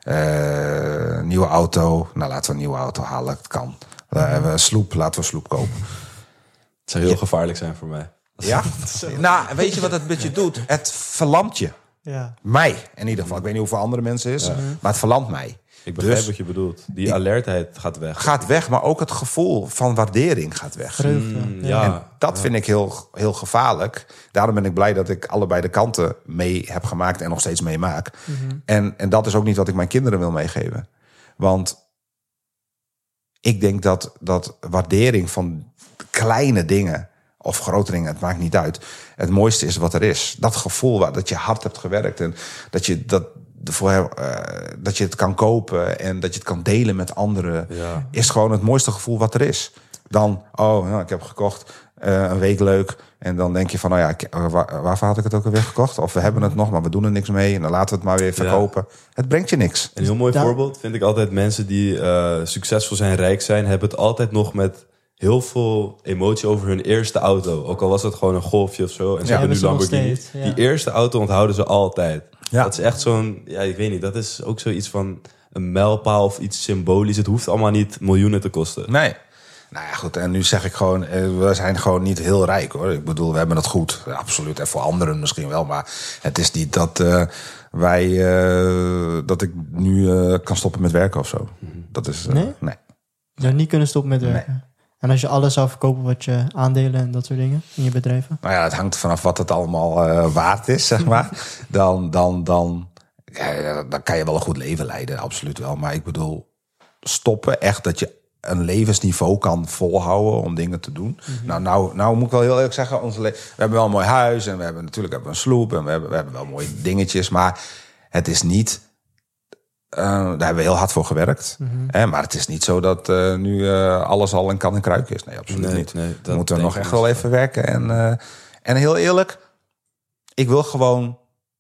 Nieuwe auto, nou laten we een nieuwe auto halen, het kan. Sloep, laten we sloep kopen. Het zou heel gevaarlijk zijn voor mij. Ja? Nou, weet je wat het met je doet? Het verlamt je. Ja. Mij, in ieder geval. Ik weet niet hoeveel andere mensen is, maar het verlamt mij. Ik begrijp Dus wat je bedoelt. Die alertheid gaat weg. gaat weg, maar ook het gevoel van waardering gaat weg. Vreugde. Ja. En dat vind ik heel gevaarlijk. Daarom ben ik blij dat ik allebei de kanten mee heb gemaakt en nog steeds meemaak. En dat is ook niet wat ik mijn kinderen wil meegeven. Want ik denk dat waardering van kleine dingen of grote dingen, het maakt niet uit. Het mooiste is wat er is. Dat gevoel dat je hard hebt gewerkt en dat je dat je het kan kopen en dat je het kan delen met anderen, is gewoon het mooiste gevoel wat er is. Dan, ik heb gekocht, een week leuk. En dan denk je van, waarvoor had ik het ook alweer gekocht? Of we hebben het nog, maar we doen er niks mee. En dan laten we het maar weer verkopen. Ja. Het brengt je niks. Een heel mooi voorbeeld vind ik altijd, mensen die succesvol zijn, rijk zijn, hebben het altijd nog met heel veel emotie over hun eerste auto. Ook al was het gewoon een Golfje of zo. En ze hebben nu Lamborghini. Die eerste auto onthouden ze altijd. Ja. Dat is echt zo'n, ik weet niet, dat is ook zoiets van een mijlpaal of iets symbolisch. Het hoeft allemaal niet miljoenen te kosten. Nee. Nou ja, goed. En nu zeg ik gewoon, we zijn gewoon niet heel rijk, hoor. Ik bedoel, we hebben het goed. Ja, absoluut. En voor anderen misschien wel. Maar het is niet dat dat ik nu kan stoppen met werken of zo. Dat is, nee? Je zou niet kunnen stoppen met werken? Nee. En als je alles zou verkopen wat je aandelen en dat soort dingen in je bedrijven? Nou ja, het hangt vanaf wat het allemaal waard is, zeg maar. Dan kan je wel een goed leven leiden, absoluut wel. Maar ik bedoel, stoppen echt dat je een levensniveau kan volhouden om dingen te doen. Nou moet ik wel heel eerlijk zeggen, we hebben wel een mooi huis en we hebben een sloep en we hebben wel mooie dingetjes, maar het is niet. Daar hebben we heel hard voor gewerkt. Maar het is niet zo dat nu alles al in kan en kruik is. Nee, absoluut niet. Nee, dan moeten we nog echt wel even werken. En heel eerlijk, ik wil gewoon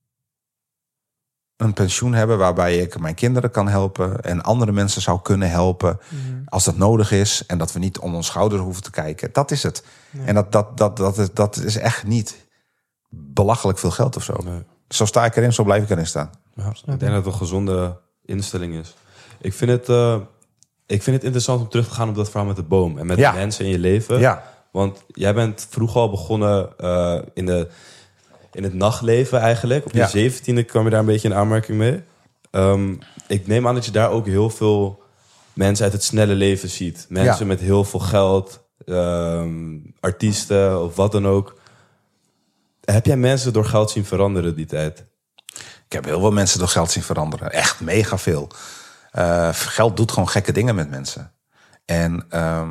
een pensioen hebben waarbij ik mijn kinderen kan helpen en andere mensen zou kunnen helpen als dat nodig is. En dat we niet om ons schouder hoeven te kijken. Dat is het. Nee. En dat is echt niet belachelijk veel geld of zo. Nee. Zo sta ik erin, zo blijf ik erin staan. Ja, ik denk dat het een gezonde instelling is. Ik vind het interessant om terug te gaan op dat verhaal met de boom. En met de mensen in je leven. Ja. Want jij bent vroeger al begonnen in het nachtleven eigenlijk. Op je 17e kwam je daar een beetje in aanmerking mee. Ik neem aan dat je daar ook heel veel mensen uit het snelle leven ziet. Mensen met heel veel geld. Artiesten of wat dan ook. Heb jij mensen door geld zien veranderen die tijd? Ik heb heel veel mensen door geld zien veranderen. Echt mega veel. Geld doet gewoon gekke dingen met mensen. En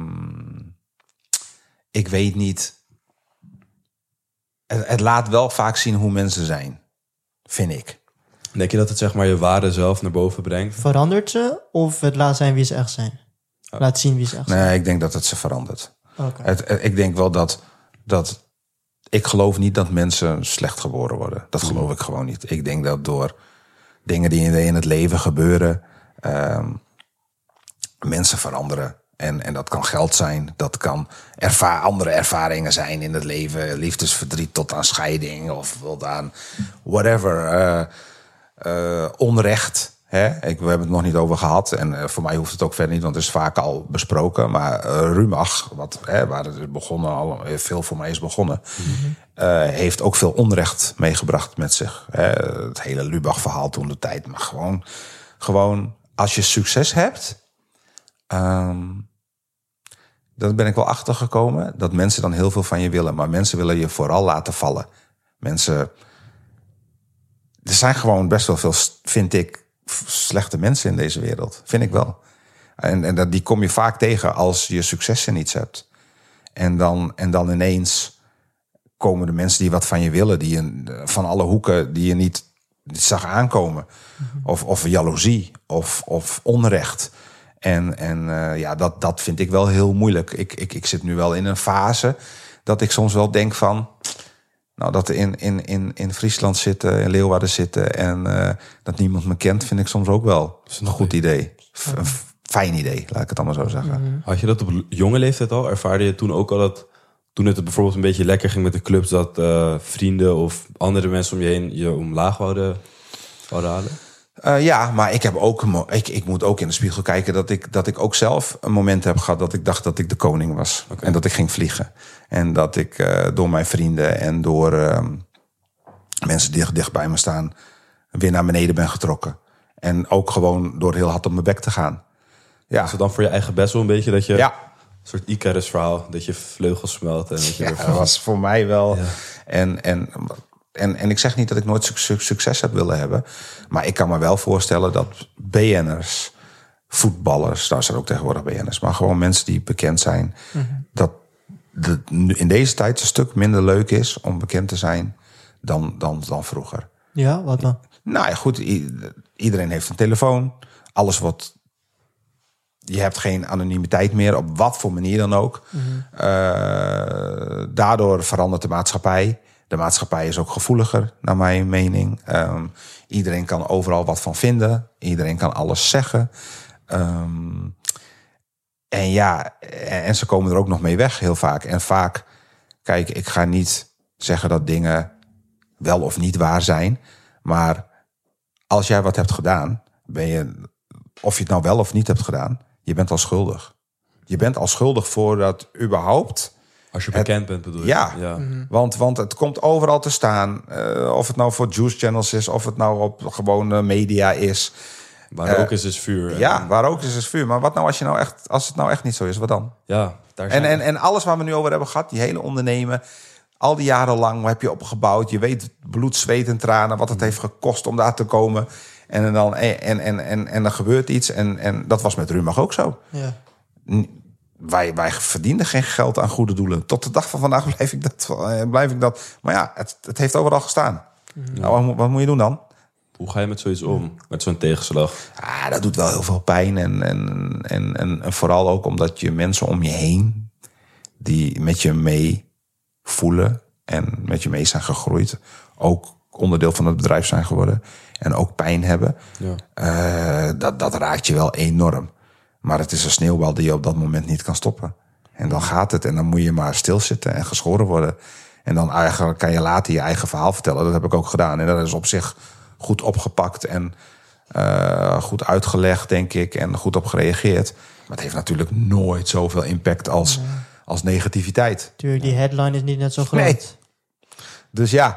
ik weet niet. Het laat wel vaak zien hoe mensen zijn. vind ik. Denk je dat het zeg maar je waarde zelf naar boven brengt? Verandert ze of het laat zijn wie ze echt zijn? Laat zien wie ze echt zijn. Nee, ik denk dat het ze verandert. Oké. Ik denk wel dat ik geloof niet dat mensen slecht geboren worden. Dat geloof ik gewoon niet. Ik denk dat door dingen die in het leven gebeuren, mensen veranderen. En dat kan geld zijn, dat kan andere ervaringen zijn in het leven. Liefdesverdriet tot aan scheiding of tot aan whatever. Onrecht. Hè? We hebben het nog niet over gehad. En voor mij hoeft het ook verder niet, want het is vaak al besproken. Maar Rumach, waar het begonnen, veel voor mij is begonnen, heeft ook veel onrecht meegebracht met zich. Het hele Lubach-verhaal toen de tijd. Maar gewoon als je succes hebt, daar ben ik wel achter gekomen dat mensen dan heel veel van je willen. Maar mensen willen je vooral laten vallen. Er zijn gewoon best wel veel, vind ik, slechte mensen in deze wereld. Vind ik wel. En die kom je vaak tegen als je succes in iets hebt. En dan ineens komen de mensen die wat van je willen, van alle hoeken die je niet zag aankomen. Of jaloezie of onrecht. En dat vind ik wel heel moeilijk. Ik zit nu wel in een fase dat ik soms wel denk van, nou, dat in Friesland zitten, in Leeuwarden zitten en dat niemand me kent, vind ik soms ook wel een goed idee. Een fijn idee, laat ik het allemaal zo zeggen. Had je dat op jonge leeftijd al? Ervaarde je toen ook al dat, toen het bijvoorbeeld een beetje lekker ging met de clubs, dat vrienden of andere mensen om je heen je omlaag wouden halen? Ja, maar ik heb ook ik moet ook in de spiegel kijken dat ik ook zelf een moment heb gehad dat ik dacht dat ik de koning was. Okay. En dat ik ging vliegen. En dat ik door mijn vrienden en door mensen die dicht bij me staan weer naar beneden ben getrokken. En ook gewoon door heel hard op mijn bek te gaan. Ja. Is het dan voor je eigen best wel een beetje dat je... Ja. Een soort Icarus verhaal, dat je vleugels smelt. En dat je dat was voor mij wel... Ja. En ik zeg niet dat ik nooit succes heb willen hebben. Maar ik kan me wel voorstellen dat BN'ers, voetballers, nou zijn ook tegenwoordig BN'ers, maar gewoon mensen die bekend zijn, dat in deze tijd een stuk minder leuk is om bekend te zijn dan vroeger. Ja, wat dan? Nou ja, goed, iedereen heeft een telefoon. Alles wat... Je hebt geen anonimiteit meer, op wat voor manier dan ook. Daardoor verandert de maatschappij. De maatschappij is ook gevoeliger, naar mijn mening. Iedereen kan overal wat van vinden. Iedereen kan alles zeggen. En ze komen er ook nog mee weg, heel vaak. En vaak, kijk, ik ga niet zeggen dat dingen wel of niet waar zijn. Maar als jij wat hebt gedaan, of je het nou wel of niet hebt gedaan, je bent al schuldig. Je bent al schuldig voordat überhaupt... Als je bekend bent, bedoel je? Ja. Want het komt overal te staan. Of het nou voor juice channels is, of het nou op gewone media is. Waar ook is vuur. Ja, waar ook is vuur. Maar wat nou als het nou echt niet zo is, wat dan? Ja, daar en alles waar we nu over hebben gehad, die hele ondernemen, al die jaren lang, waar heb je opgebouwd? Je weet bloed, zweet en tranen, wat het heeft gekost om daar te komen. En dan gebeurt iets. En dat was met Rumach ook zo. Ja. Wij verdienden geen geld aan goede doelen. Tot de dag van vandaag blijf ik dat. Maar ja, het heeft overal gestaan. Nou, wat moet je doen dan? Hoe ga je met zoiets om? Met zo'n tegenslag? Ja, dat doet wel heel veel pijn. En vooral ook omdat je mensen om je heen die met je mee voelen en met je mee zijn gegroeid, ook onderdeel van het bedrijf zijn geworden en ook pijn hebben. Ja. Dat raakt je wel enorm. Maar het is een sneeuwbal die je op dat moment niet kan stoppen. En dan gaat het. En dan moet je maar stilzitten en geschoren worden. En dan eigenlijk kan je later je eigen verhaal vertellen. Dat heb ik ook gedaan. En dat is op zich goed opgepakt en goed uitgelegd, denk ik. En goed op gereageerd. Maar het heeft natuurlijk nooit zoveel impact als negativiteit. Tuurlijk, die headline is niet net zo groot. Nee. Dus ja,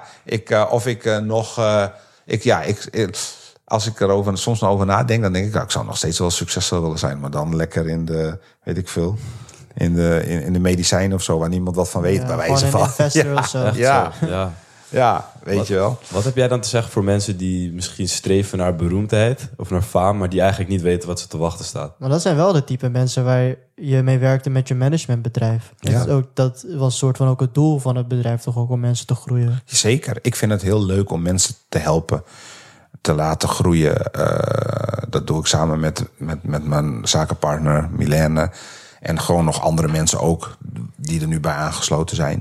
als ik er soms nog over nadenk, dan denk ik, ik zou nog steeds wel succesvol willen zijn. Maar dan lekker in de, weet ik veel, in de medicijnen of zo, waar niemand wat van weet. Bij wijze van. Investor of zo. Ja. Ja, weet je wel. Wat heb jij dan te zeggen voor mensen die misschien streven naar beroemdheid of naar faam, maar die eigenlijk niet weten wat ze te wachten staat? Maar dat zijn wel de type mensen waar je mee werkte met je managementbedrijf. Ja. Dat was soort van ook het doel van het bedrijf, toch ook om mensen te groeien. Zeker. Ik vind het heel leuk om mensen te helpen, te laten groeien. Dat doe ik samen met mijn zakenpartner Milène. En gewoon nog andere mensen ook, die er nu bij aangesloten zijn.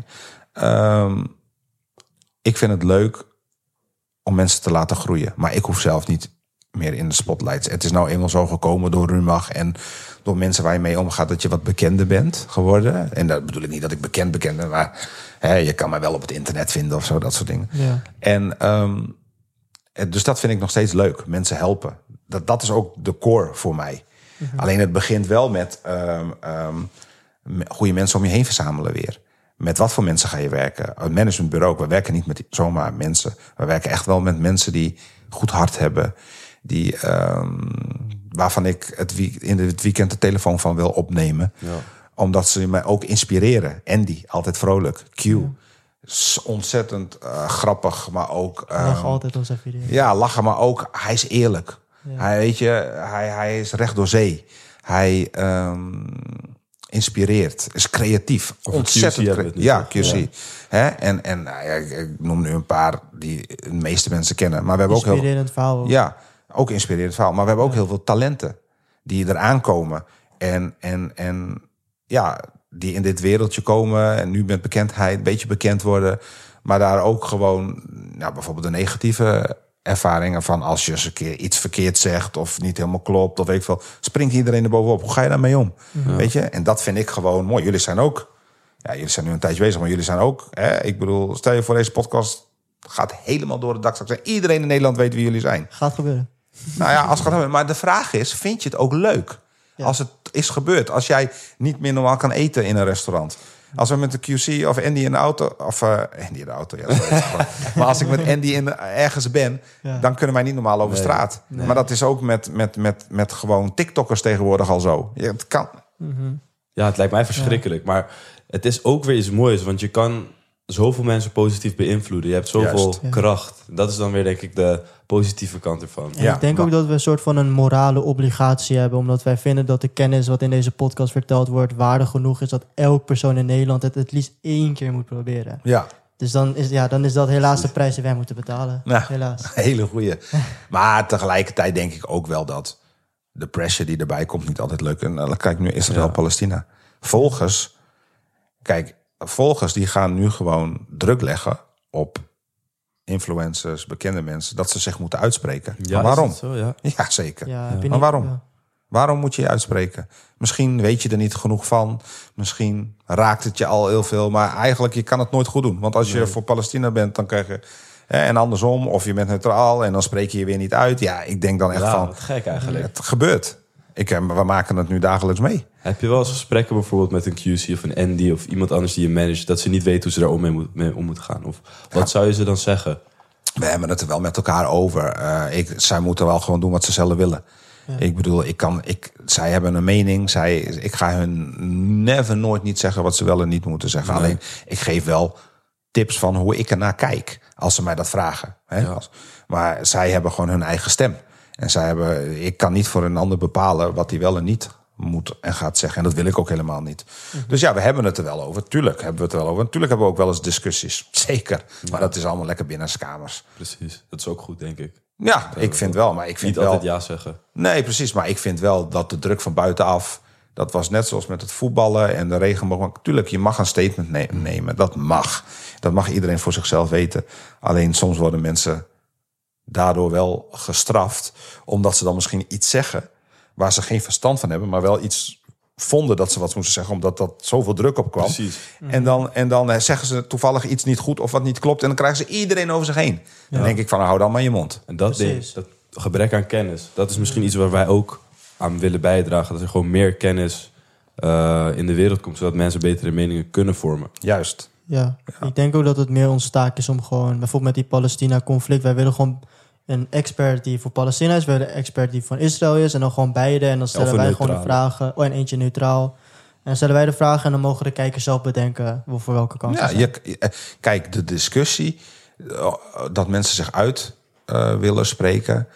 Ik vind het leuk om mensen te laten groeien. Maar ik hoef zelf niet meer in de spotlights. Het is nou eenmaal zo gekomen door Rumach en door mensen waar je mee omgaat, dat je wat bekender bent geworden. En dat bedoel ik niet dat ik bekend ben, maar je kan mij wel op het internet vinden of zo, dat soort dingen. Ja. En dus dat vind ik nog steeds leuk. Mensen helpen. Dat is ook de core voor mij. Mm-hmm. Alleen het begint wel met goede mensen om je heen verzamelen weer. Met wat voor mensen ga je werken? Het managementbureau, we werken niet met zomaar mensen. We werken echt wel met mensen die goed hart hebben. Die, waarvan ik in het weekend de telefoon van wil opnemen. Ja. Omdat ze mij ook inspireren. Andy, altijd vrolijk. Q, ontzettend grappig, maar ook... Lachen altijd op zijn video. Ja, lachen, maar ook, hij is eerlijk. Ja. Hij is recht door zee. Hij inspireert, is creatief. Ontzettend creatief. Ja, QC. Ja. Hè? En ik noem nu een paar die de meeste mensen kennen. Maar we hebben ook inspirerend verhaal. Ook. Ja, ook inspirerend verhaal. Maar we hebben ook heel veel talenten die eraan komen. En die in dit wereldje komen en nu met bekendheid een beetje bekend worden. Maar daar ook gewoon, bijvoorbeeld de negatieve ervaringen van als je eens een keer iets verkeerd zegt of niet helemaal klopt of weet ik veel, springt iedereen er bovenop. Hoe ga je daarmee om? Ja. Weet je? En dat vind ik gewoon mooi. Jullie zijn ook, jullie zijn nu een tijdje bezig, maar jullie zijn ook, ik bedoel, stel je voor deze podcast gaat helemaal door het dak straks. Iedereen in Nederland weet wie jullie zijn. Gaat gebeuren. Nou ja, als het gaat gebeuren. Maar de vraag is, vind je het ook leuk? Ja. Als het is gebeurd. Als jij niet meer normaal kan eten in een restaurant. Als we met de QC of Andy in de auto... Of Andy in de auto, ja. Maar als ik met Andy ergens ben... dan kunnen wij niet normaal over straat. Nee. Maar dat is ook met gewoon TikTokkers tegenwoordig al zo. Ja, het kan. Mm-hmm. Ja, het lijkt mij verschrikkelijk. Ja. Maar het is ook weer iets moois. Want je kan zoveel mensen positief beïnvloeden. Je hebt zoveel kracht. Dat is dan weer, denk ik, de positieve kant ervan. Ja, ik denk ook dat we een soort van een morale obligatie hebben. Omdat wij vinden dat de kennis wat in deze podcast verteld wordt waardig genoeg is dat elk persoon in Nederland het liefst 1 keer moet proberen. Ja. Dus dan is dat helaas de prijs die wij moeten betalen. Nou, helaas. Hele goeie. Maar tegelijkertijd denk ik ook wel dat de pressure die erbij komt niet altijd leuk. En kijk nu Israël-Palestina. Volgers die gaan nu gewoon druk leggen op influencers, bekende mensen, dat ze zich moeten uitspreken. Ja, maar waarom? Zo, ja? Ja, zeker. Ja, maar waarom? Ja. Waarom moet je je uitspreken? Misschien weet je er niet genoeg van. Misschien raakt het je al heel veel. Maar eigenlijk, je kan het nooit goed doen. Want als je voor Palestina bent, dan krijg je... En andersom, of je bent neutraal en dan spreek je je weer niet uit. Ja, ik denk dan echt van... Wat gek eigenlijk. Het gebeurt. We maken het nu dagelijks mee. Heb je wel eens gesprekken bijvoorbeeld met een QC of een Andy of iemand anders die je managt, dat ze niet weten hoe ze daar mee om moeten gaan? Of wat zou je ze dan zeggen? We hebben het er wel met elkaar over. Zij moeten wel gewoon doen wat ze zelf willen. Ja. Ik bedoel, zij hebben een mening. Ik ga hun nooit niet zeggen wat ze wel en niet moeten zeggen. Nee. Alleen, ik geef wel tips van hoe ik ernaar kijk als ze mij dat vragen. Hè? Ja. Maar zij hebben gewoon hun eigen stem. En ik kan niet voor een ander bepalen wat hij wel en niet moet en gaat zeggen. En dat wil ik ook helemaal niet. Mm-hmm. Dus we hebben het er wel over. Tuurlijk hebben we het er wel over. Natuurlijk hebben we ook wel eens discussies. Zeker. Ja. Maar dat is allemaal lekker binnenskamers. Precies. Dat is ook goed, denk ik. Ja, ik vind wel. Maar ik vind niet altijd ja zeggen. Nee, precies. Maar ik vind wel dat de druk van buitenaf... Dat was net zoals met het voetballen en de regenboog. Tuurlijk, je mag een statement nemen. Dat mag. Dat mag iedereen voor zichzelf weten. Alleen soms worden mensen daardoor wel gestraft. Omdat ze dan misschien iets zeggen waar ze geen verstand van hebben, maar wel iets vonden dat ze wat moesten zeggen, omdat dat zoveel druk op kwam. Precies. En dan zeggen ze toevallig iets niet goed of wat niet klopt en dan krijgen ze iedereen over zich heen. Dan denk ik van, hou dan maar je mond. En dat gebrek aan kennis, dat is misschien iets waar wij ook aan willen bijdragen. Dat er gewoon meer kennis in de wereld komt, zodat mensen betere meningen kunnen vormen. Juist. Ja, ik denk ook dat het meer onze taak is om gewoon, bijvoorbeeld met die Palestina-conflict, wij willen gewoon een expert die voor Palestina is, we willen een expert die van Israël is en dan gewoon beide. En dan stellen wij gewoon de vragen. En eentje neutraal. En dan stellen wij de vragen en dan mogen de kijkers zelf bedenken voor welke kant. Ja, kijk, de discussie dat mensen zich uit willen spreken...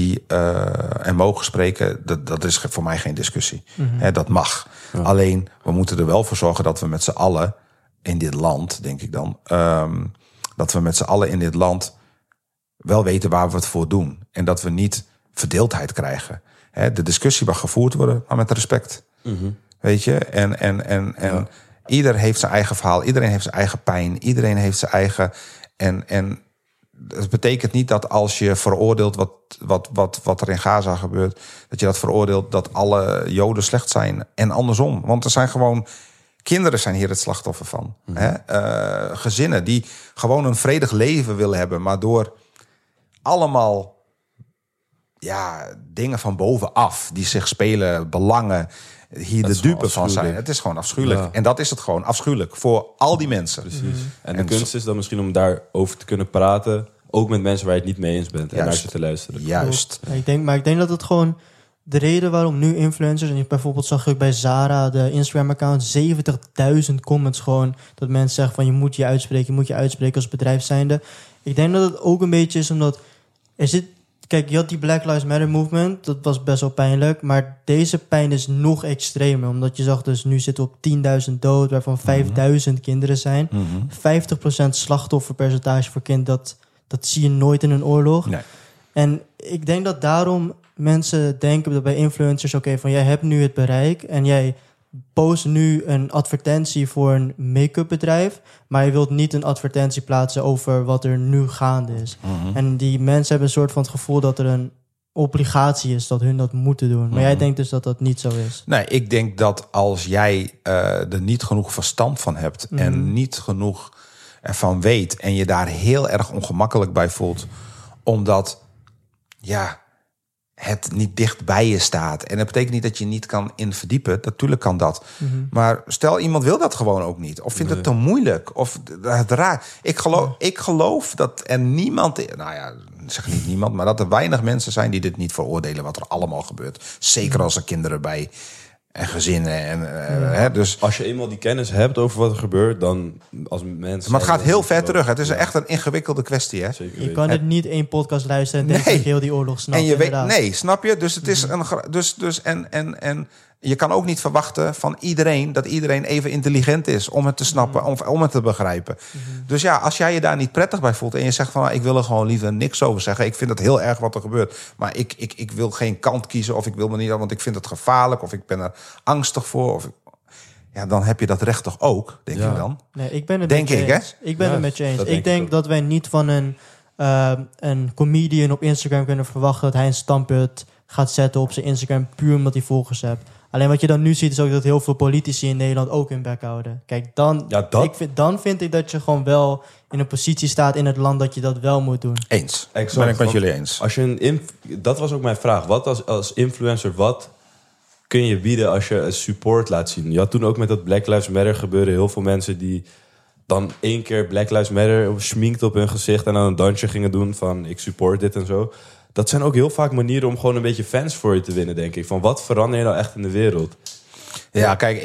en mogen spreken, dat is voor mij geen discussie. Dat mag. Ja. Alleen, we moeten er wel voor zorgen dat we met z'n allen in dit land, denk ik dan... dat we met z'n allen in dit land wel weten waar we het voor doen. En dat we niet verdeeldheid krijgen. De discussie mag gevoerd worden, maar met respect. Weet je? En ieder heeft zijn eigen verhaal. Iedereen heeft zijn eigen pijn. Iedereen heeft zijn eigen... En het betekent niet dat als je veroordeelt wat er in Gaza gebeurt... dat je dat veroordeelt dat alle Joden slecht zijn. En andersom. Want er zijn gewoon... Kinderen zijn hier het slachtoffer van. Gezinnen die gewoon een vredig leven willen hebben... maar door allemaal dingen van bovenaf... die zich spelen, belangen... hier de dupe van zijn. Het is gewoon afschuwelijk. Ja. En dat is het gewoon, afschuwelijk. Voor al die mensen. Precies. En de kunst is dan misschien om daarover te kunnen praten... ook met mensen waar je het niet mee eens bent... en naar ze te luisteren. Juist. Ja, ik denk dat het gewoon... De reden waarom nu influencers... en bijvoorbeeld zag ik bij Zara, de Instagram-account... 70.000 comments gewoon... dat mensen zeggen van je moet je uitspreken als bedrijf zijnde. Ik denk dat het ook een beetje is omdat... Kijk, je had die Black Lives Matter movement... dat was best wel pijnlijk... maar deze pijn is nog extremer... omdat je zag dus nu zitten op 10.000 dood... waarvan 5.000 kinderen zijn. 50% slachtofferpercentage voor kind... dat zie je nooit in een oorlog. Nee. En ik denk dat daarom... mensen denken dat bij influencers... oké, van jij hebt nu het bereik... en jij post nu een advertentie voor een make-up bedrijf... maar je wilt niet een advertentie plaatsen... over wat er nu gaande is. En die mensen hebben een soort van het gevoel... dat er een obligatie is dat hun dat moeten doen. Maar jij denkt dus dat dat niet zo is? Nee, ik denk dat als jij er niet genoeg verstand van hebt... en niet genoeg ervan weet... en je daar heel erg ongemakkelijk bij voelt... omdat... het niet dicht bij je staat. En dat betekent niet dat je niet kan in verdiepen. Natuurlijk kan dat. Maar stel, iemand wil dat gewoon ook niet. Of vindt het te moeilijk. Of het raar. Ik geloof dat er niemand... Nou ja, zeg niet niemand... maar dat er weinig mensen zijn die dit niet veroordelen... wat er allemaal gebeurt. Zeker als er kinderen bij... en gezinnen. Dus als je eenmaal die kennis hebt over wat er gebeurt... dan als mensen... Maar het gaat heel ver terug. Het is echt een ingewikkelde kwestie. Hè? Je kan het niet één podcast luisteren... en denken heel die oorlog snapt. En je weet, nee, snap je? Dus het is en je kan ook niet verwachten van iedereen... dat iedereen even intelligent is om het te snappen... om het te begrijpen. Dus ja, als jij je daar niet prettig bij voelt... en je zegt van, ik wil er gewoon liever niks over zeggen... ik vind het heel erg wat er gebeurt... maar ik wil geen kant kiezen... of ik wil me niet... want ik vind het gevaarlijk... of ik ben er angstig voor... dan heb je dat recht toch ook, denk ik dan? Nee, ik ben het denk met je eens. Hè? Ik ben het met je eens. Ik denk dat wij niet van een comedian op Instagram kunnen verwachten... dat hij een standpunt gaat zetten op zijn Instagram... puur omdat hij volgers hebt. Alleen wat je dan nu ziet is ook dat heel veel politici in Nederland ook hun bek houden. Kijk, dan vind ik dat je gewoon wel in een positie staat in het land dat je dat wel moet doen. Eens. Exact. Ben ik met jullie eens. Als je dat was ook mijn vraag. Wat als influencer, wat kun je bieden als je een support laat zien? Je had toen ook met dat Black Lives Matter gebeuren heel veel mensen die dan 1 keer Black Lives Matter schminkt op hun gezicht en dan een dansje gingen doen van ik support dit en zo. Dat zijn ook heel vaak manieren om gewoon een beetje fans voor je te winnen, denk ik. Van wat verander je nou echt in de wereld? Ja, kijk,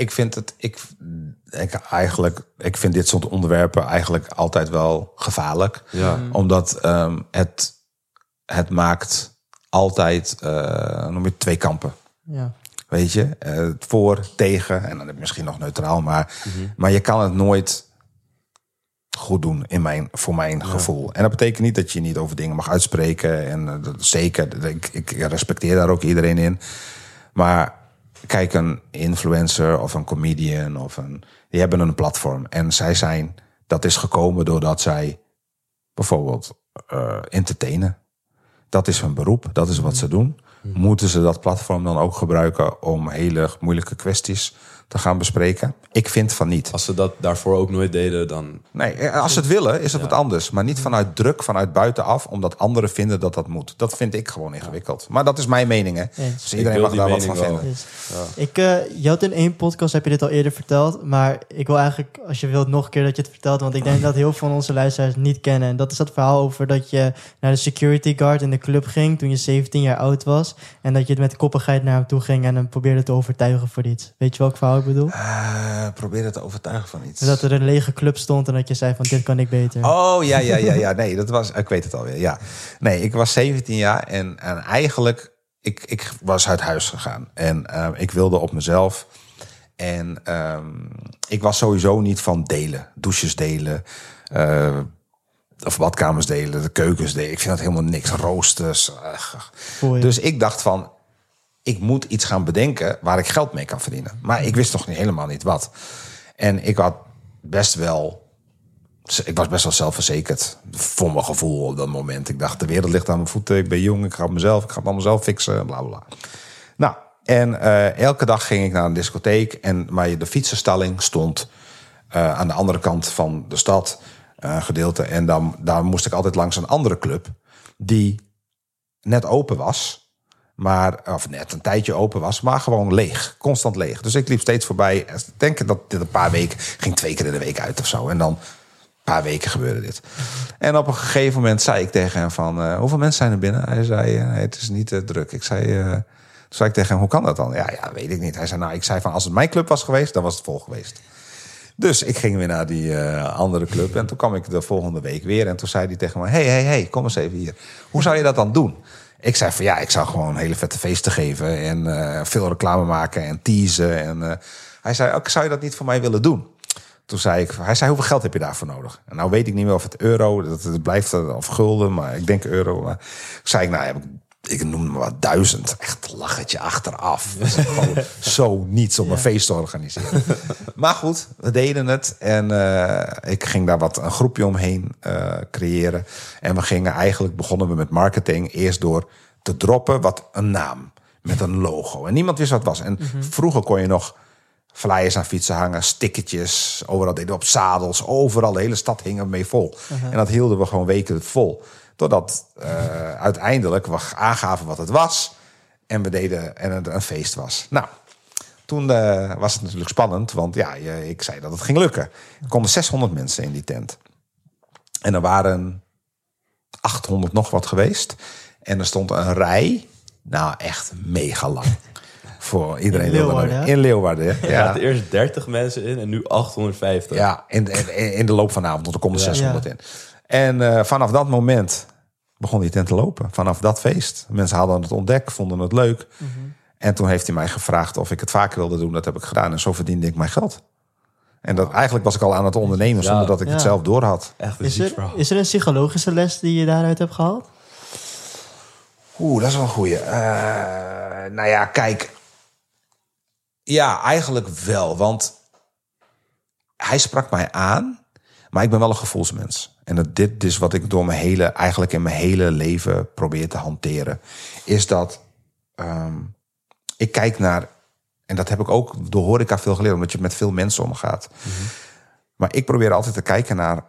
ik vind dit soort onderwerpen eigenlijk altijd wel gevaarlijk. Ja. Omdat het maakt altijd noem je 2 kampen. Ja. Weet je, voor, tegen en dan heb je misschien nog neutraal, maar je kan het nooit goed doen voor mijn gevoel. En dat betekent niet dat je niet over dingen mag uitspreken. En zeker, ik respecteer daar ook iedereen in. Maar kijk, een influencer of een comedian die hebben een platform. En dat is gekomen doordat zij bijvoorbeeld entertainen. Dat is hun beroep, dat is wat ze doen. Moeten ze dat platform dan ook gebruiken om hele moeilijke kwesties te gaan bespreken? Ik vind van niet. Als ze dat daarvoor ook nooit deden, dan... Nee, als ze het willen, is het wat anders. Maar niet vanuit druk, vanuit buitenaf, omdat anderen vinden dat dat moet. Dat vind ik gewoon ingewikkeld. Maar dat is mijn mening, hè. Dus iedereen mag daar wat van vinden. Je had in 1 podcast, heb je dit al eerder verteld, maar ik wil eigenlijk, als je wilt, nog een keer dat je het vertelt, want ik denk dat heel veel van onze luisteraars niet kennen. En dat is dat verhaal over dat je naar de security guard in de club ging toen je 17 jaar oud was en dat je met koppigheid naar hem toe ging en hem probeerde te overtuigen voor iets. Weet je welk verhaal wat ik bedoel? Probeer te overtuigen van iets. Dat er een lege club stond en dat je zei van dit kan ik beter. Oh, ja. Nee, dat was... Ik weet het alweer, ja. Nee, ik was 17 jaar en eigenlijk... Ik was uit huis gegaan. En ik wilde op mezelf. En ik was sowieso niet van delen. Douches delen. Of badkamers delen. De keukens delen. Ik vind dat helemaal niks. Roosters. Dus ik dacht van... Ik moet iets gaan bedenken waar ik geld mee kan verdienen. Maar ik wist toch helemaal niet wat. En ik was best wel zelfverzekerd. Voor mijn gevoel op dat moment. Ik dacht, de wereld ligt aan mijn voeten. Ik ben jong, ik ga het allemaal zelf fixen. Bla, bla, bla. Nou, en elke dag ging ik naar een discotheek. Maar de fietsenstalling stond aan de andere kant van de stad. Gedeelte. En daar moest ik altijd langs een andere club. Die net open was. Of net een tijdje open was, maar gewoon leeg. Constant leeg. Dus ik liep steeds voorbij. Ik denk dat dit een paar weken... ging 2 keer in de week uit of zo. En dan een paar weken gebeurde dit. En op een gegeven moment zei ik tegen hem van... hoeveel mensen zijn er binnen? Hij zei, het is niet druk. Toen zei ik tegen hem, hoe kan dat dan? Ja, weet ik niet. Hij zei, ik zei van, als het mijn club was geweest... dan was het vol geweest. Dus ik ging weer naar die andere club. En toen kwam ik de volgende week weer. En toen zei hij tegen me... Hey, kom eens even hier. Hoe zou je dat dan doen? Ik zei van ik zou gewoon hele vette feesten geven en veel reclame maken en teasen. En hij zei, zou je dat niet voor mij willen doen? Hij zei, hoeveel geld heb je daarvoor nodig? En nou weet ik niet meer of het euro, dat blijft of gulden, maar ik denk euro. Maar zei ik noemde me wat 1000. Echt een lachetje achteraf. Dat is gewoon zo niets om een feest te organiseren. Maar goed, we deden het. En ik ging daar een groepje omheen creëren. En begonnen we met marketing. Eerst door te droppen een naam met een logo. En niemand wist wat het was. En vroeger kon je nog flyers aan fietsen hangen, stickertjes. Overal deden we op zadels. Overal, de hele stad hing ermee vol. En dat hielden we gewoon weken vol. Totdat uiteindelijk we aangaven wat het was. En we deden en het een feest was. Nou, toen was het natuurlijk spannend. Want ik zei dat het ging lukken. Er konden 600 mensen in die tent. En er waren 800 nog wat geweest. En er stond een rij. Nou, echt mega lang. Voor iedereen. In Leeuwarden. Er zaten eerst 30 mensen in en nu 850. Ja, in de loop van de avond. Want er konden 600 in. En vanaf dat moment begon die tent te lopen. Vanaf dat feest. Mensen hadden het ontdekt, vonden het leuk. En toen heeft hij mij gevraagd of ik het vaker wilde doen. Dat heb ik gedaan. En zo verdiende ik mijn geld. En eigenlijk was ik al aan het ondernemen zonder dat ik het zelf door had. Echt is er een psychologische les die je daaruit hebt gehaald? Dat is wel een goeie. Kijk. Ja, eigenlijk wel. Want hij sprak mij aan. Maar ik ben wel een gevoelsmens. En dit is wat ik eigenlijk in mijn hele leven probeer te hanteren. Is dat ik kijk naar... En dat heb ik ook door horeca veel geleerd. Omdat je met veel mensen omgaat. Maar ik probeer altijd te kijken naar...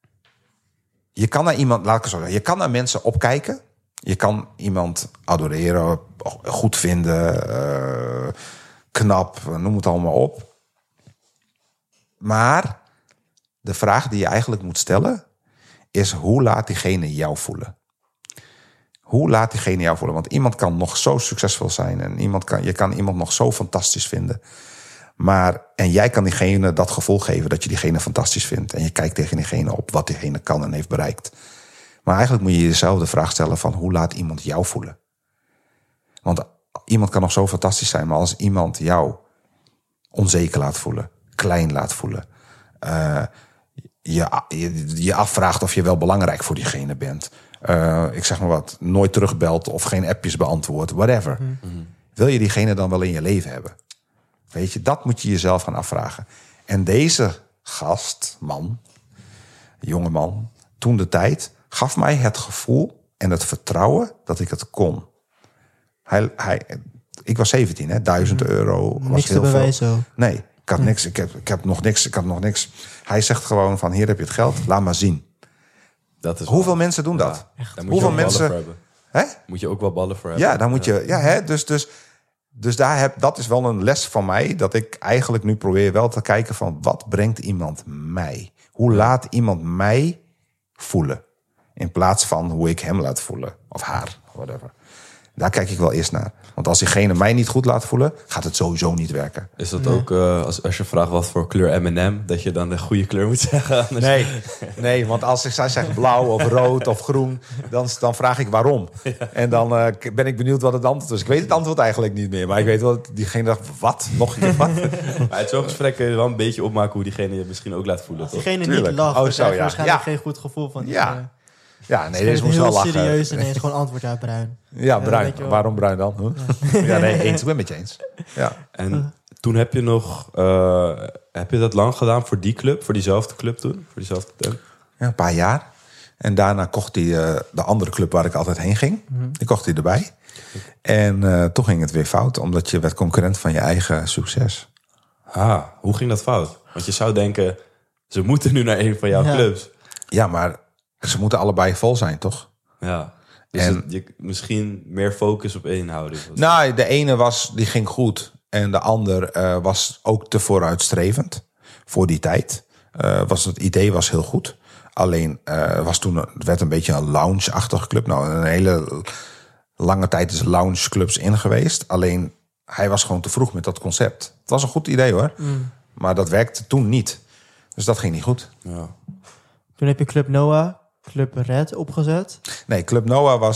Je kan naar iemand... Laat ik het zo zeggen. Je kan naar mensen opkijken. Je kan iemand adoreren. Goed vinden. Knap. Noem het allemaal op. Maar... De vraag die je eigenlijk moet stellen is: hoe laat diegene jou voelen? Hoe laat diegene jou voelen? Want iemand kan nog zo succesvol zijn en je kan iemand nog zo fantastisch vinden. En jij kan diegene dat gevoel geven dat je diegene fantastisch vindt. En je kijkt tegen diegene op wat diegene kan en heeft bereikt. Maar eigenlijk moet je jezelf de vraag stellen van: hoe laat iemand jou voelen? Want iemand kan nog zo fantastisch zijn, maar als iemand jou onzeker laat voelen, klein laat voelen... Je afvraagt of je wel belangrijk voor diegene bent. Ik zeg maar wat, nooit terugbelt of geen appjes beantwoordt, whatever. Wil je diegene dan wel in je leven hebben? Weet je, dat moet je jezelf gaan afvragen. En deze gast, jongeman, toen de tijd, gaf mij het gevoel en het vertrouwen dat ik het kon. Ik was 17, hè? €1000 was niks heel te bewijzen. veel. Nee. Ik had niks, ik heb nog niks. Hij zegt gewoon van, hier heb je het geld, laat maar zien. Dat is hoeveel mensen doen dat? Daar moet hoeveel je mensen ballen voor hebben. Hè? Moet je ook wel ballen voor hebben. Ja, dan moet je. Dus dat is wel een les van mij, dat ik eigenlijk nu probeer wel te kijken van, wat brengt iemand mij? Hoe laat iemand mij voelen? In plaats van hoe ik hem laat voelen. Of haar, whatever. Daar kijk ik wel eerst naar. Want als diegene mij niet goed laat voelen, gaat het sowieso niet werken. Is dat ook, als je vraagt wat voor kleur M&M, dat je dan de goede kleur moet zeggen? Anders... Nee, want als zij zeggen blauw of rood of groen, dan vraag ik waarom. Ja. En dan ben ik benieuwd wat het antwoord is. Ik weet het antwoord eigenlijk niet meer, maar ik weet wel dat diegene dacht, wat? Nog een keer wat? Maar uit zo'n gesprek kun je wel een beetje opmaken hoe diegene je misschien ook laat voelen, toch? Diegene niet lacht, dan krijg je waarschijnlijk Ja. geen goed gevoel van die. Ja, nee, deze moest wel lachen. Serieus ineens gewoon antwoord uit bruin. Ja, bruin. Waarom bruin dan? Huh? Ja, nee, eens. Ik ben met je eens. Ja. En toen heb je nog... heb je dat lang gedaan voor die club? Voor diezelfde club toen? Voor diezelfde club? Ja, een paar jaar. En daarna kocht hij de andere club waar ik altijd heen ging. Die kocht hij erbij. En toen ging het weer fout. Omdat je werd concurrent van je eigen succes. Ah, hoe ging dat fout? Want je zou denken, ze moeten nu naar een van jouw clubs. Ja, maar ze moeten allebei vol zijn, toch? Ja. Dus je misschien meer focus op één houden. Nou, de ene die ging goed. En de ander was ook te vooruitstrevend. Voor die tijd. Het idee was heel goed. Alleen het werd een beetje een lounge-achtige club. Nou, een hele lange tijd is loungeclubs in geweest. Alleen, hij was gewoon te vroeg met dat concept. Het was een goed idee hoor. Maar dat werkte toen niet. Dus dat ging niet goed. Ja. Toen heb je Club Noah, Club Red opgezet. Nee, Club Noah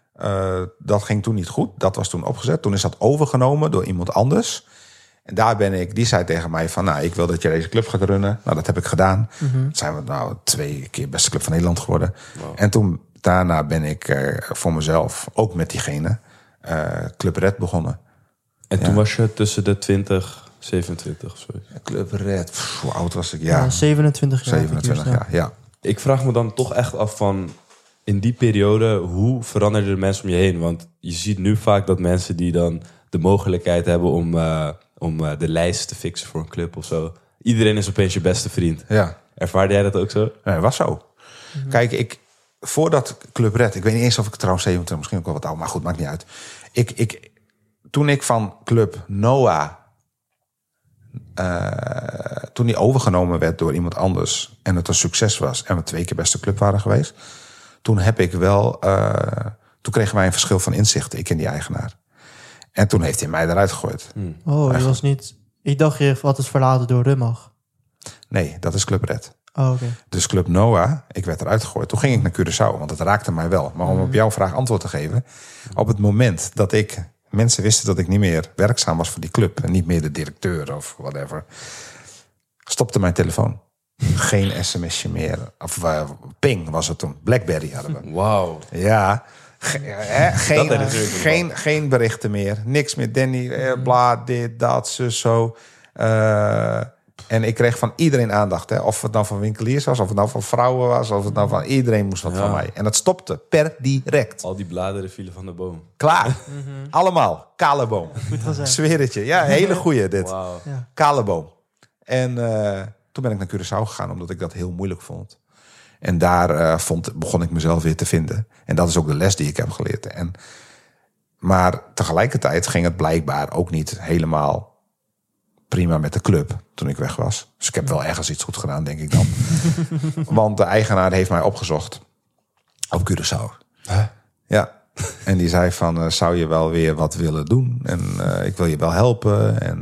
dat ging toen niet goed. Dat was toen opgezet. Toen is dat overgenomen door iemand anders. En daar die zei tegen mij van, nou, ik wil dat je deze club gaat runnen. Nou, dat heb ik gedaan. Zijn we 2 keer beste club van Nederland geworden. Wow. En daarna ben ik voor mezelf, ook met diegene, Club Red begonnen. En toen was je tussen de 20, 27 of zo. Club Red, hoe oud was ik? Ja, 27 jaar. 27 jaar, ja. Ik vraag me dan toch echt af van, in die periode, hoe veranderden de mensen om je heen? Want je ziet nu vaak dat mensen die dan de mogelijkheid hebben om de lijst te fixen voor een club of zo. Iedereen is opeens je beste vriend. Ja. Ervaarde jij dat ook zo? Nee, was zo. Kijk, voordat Club Red, ik weet niet eens of ik trouwens 27, misschien ook wel wat oud, maar goed, maakt niet uit. Toen ik van Club Noah, toen die overgenomen werd door iemand anders en het een succes was en we 2 keer beste club waren geweest, toen heb ik wel, toen kregen wij een verschil van inzicht, ik en die eigenaar. En toen heeft hij mij eruit gegooid. Oh, dat was niet... Ik dacht je had het verlaten door Rummag. Nee, dat is Club Red. Oh, okay. Dus Club Noah, ik werd eruit gegooid. Toen ging ik naar Curaçao, want het raakte mij wel. Maar om op jouw vraag antwoord te geven. Op het moment dat mensen wisten dat ik niet meer werkzaam was voor die club. En niet meer de directeur of whatever. Stopte mijn telefoon. Geen sms'je meer. Of ping was het toen. Blackberry hadden we. Wauw. Ja. Geen berichten meer. Niks meer. Danny, bla, dit, dat, zus, zo. En ik kreeg van iedereen aandacht. Hè. Of het nou van winkeliers was, of het nou van vrouwen was, of het nou van iedereen moest wat van mij. En dat stopte per direct. Al die bladeren vielen van de boom. Klaar. Allemaal. Kale boom. Zweer het je. Ja, hele goeie dit. Wow. Ja. Kale boom. En toen ben ik naar Curaçao gegaan, omdat ik dat heel moeilijk vond. En daar begon ik mezelf weer te vinden. En dat is ook de les die ik heb geleerd. Maar tegelijkertijd ging het blijkbaar ook niet helemaal prima met de club toen ik weg was. Dus ik heb wel ergens iets goed gedaan, denk ik dan. Want de eigenaar heeft mij opgezocht op Curaçao. Huh? Ja. En die zei van, zou je wel weer wat willen doen? En ik wil je wel helpen. En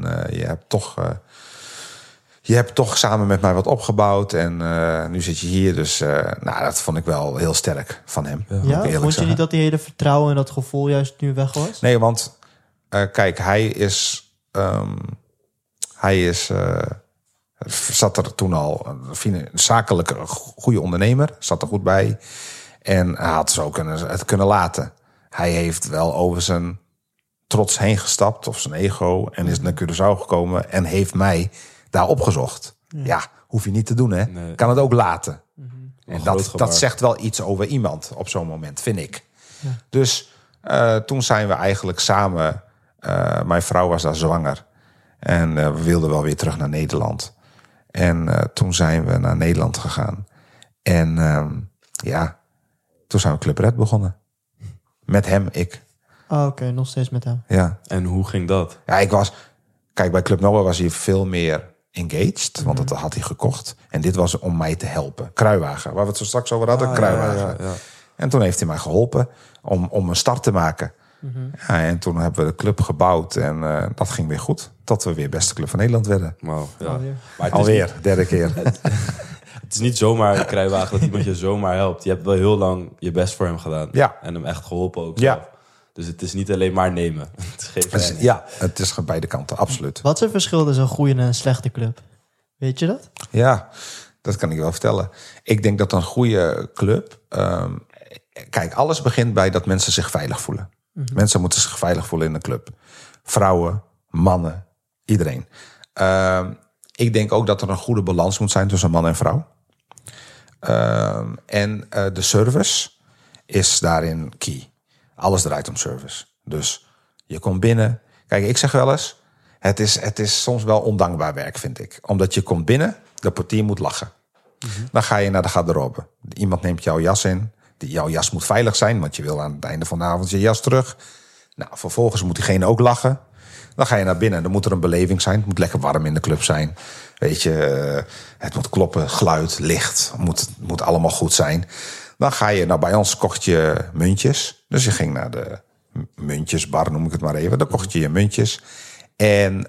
je hebt toch samen met mij wat opgebouwd. En nu zit je hier. Dus dat vond ik wel heel sterk van hem. Ja, vond je niet dat die hele vertrouwen en dat gevoel juist nu weg was? Nee, want kijk, hij zat er toen al een zakelijke goede ondernemer. Zat er goed bij. En hij had zo het kunnen laten. Hij heeft wel over zijn trots heen gestapt. Of zijn ego. En is naar Curaçao gekomen. En heeft mij daar opgezocht. Ja, hoef je niet te doen, hè. Nee. Kan het ook laten. En dat zegt wel iets over iemand op zo'n moment, vind ik. Ja. Dus toen zijn we eigenlijk samen... mijn vrouw was daar zwanger. En we wilden wel weer terug naar Nederland. En toen zijn we naar Nederland gegaan. En toen zijn we Club Red begonnen. Met hem, ik. Oh, oké, nog steeds met hem. Ja. En hoe ging dat? Ja, kijk, bij Club Noah was hij veel meer engaged. Want dat had hij gekocht. En dit was om mij te helpen. Kruiwagen, waar we het zo straks over hadden. Kruiwagen. Ja. En toen heeft hij mij geholpen om een start te maken. Ja, en toen hebben we de club gebouwd en dat ging weer goed. Tot we weer beste club van Nederland werden. Wow, ja. Alweer. Maar het is Alweer, derde keer. Het is niet zomaar een kruiwagen dat iemand je zomaar helpt. Je hebt wel heel lang je best voor hem gedaan. Ja. En hem echt geholpen ook. Ja. Zelf. Dus het is niet alleen maar nemen. Het is geven en nemen. Ja, het is beide kanten, absoluut. Wat is het verschil tussen een goede en een slechte club? Weet je dat? Ja, dat kan ik wel vertellen. Ik denk dat een goede club... kijk, alles begint bij dat mensen zich veilig voelen. Mensen moeten zich veilig voelen in een club. Vrouwen, mannen, iedereen. Ik denk ook dat er een goede balans moet zijn tussen man en vrouw. En de service is daarin key. Alles draait om service. Dus je komt binnen. Kijk, ik zeg wel eens... Het is soms wel ondankbaar werk, vind ik. Omdat je komt binnen, de portier moet lachen. Dan ga je naar de garderobe. Iemand neemt jouw jas in. Jouw jas moet veilig zijn, want je wil aan het einde van de avond je jas terug. Nou, vervolgens moet diegene ook lachen. Dan ga je naar binnen. Dan moet er een beleving zijn. Het moet lekker warm in de club zijn. Weet je, het moet kloppen, geluid, licht. Moet allemaal goed zijn. Dan ga je, nou bij ons kocht je muntjes. Dus je ging naar de muntjesbar, noem ik het maar even. Dan kocht je muntjes. En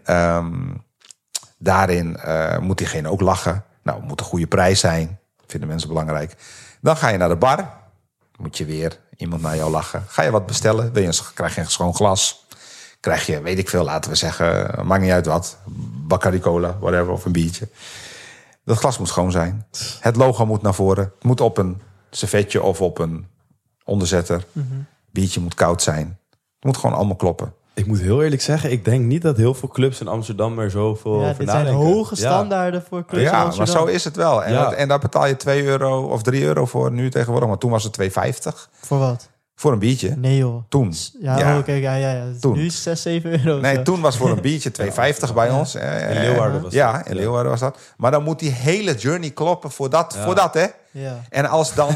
daarin moet diegene ook lachen. Nou, het moet een goede prijs zijn. Vinden mensen belangrijk. Dan ga je naar de bar. Moet je weer iemand naar jou lachen. Ga je wat bestellen, krijg je een schoon glas. Krijg je, weet ik veel, laten we zeggen, maakt niet uit wat. Bacardi Cola, whatever, of een biertje. Dat glas moet schoon zijn. Het logo moet naar voren. Het moet op een servetje of op een onderzetter. Biertje moet koud zijn. Het moet gewoon allemaal kloppen. Ik moet heel eerlijk zeggen, ik denk niet dat heel veel clubs in Amsterdam er zoveel Ja, over dit zijn nadenken. hoge standaarden voor clubs in Ja, maar Amsterdam. zo is het wel. En, Ja. en daar betaal je €2 of €3 voor nu tegenwoordig. Maar toen was het €2,50 Voor wat? voor een biertje. Nee joh. Toen. Ja, Ja. oké, ja. Toen. Nu is het 6, 7 euro. Nee, zo. toen was voor een biertje $2,50 bij ons. In Leeuwarden was Ja, dat. in Leeuwarden was dat. Maar dan moet die hele journey kloppen voor dat, hè. Ja. En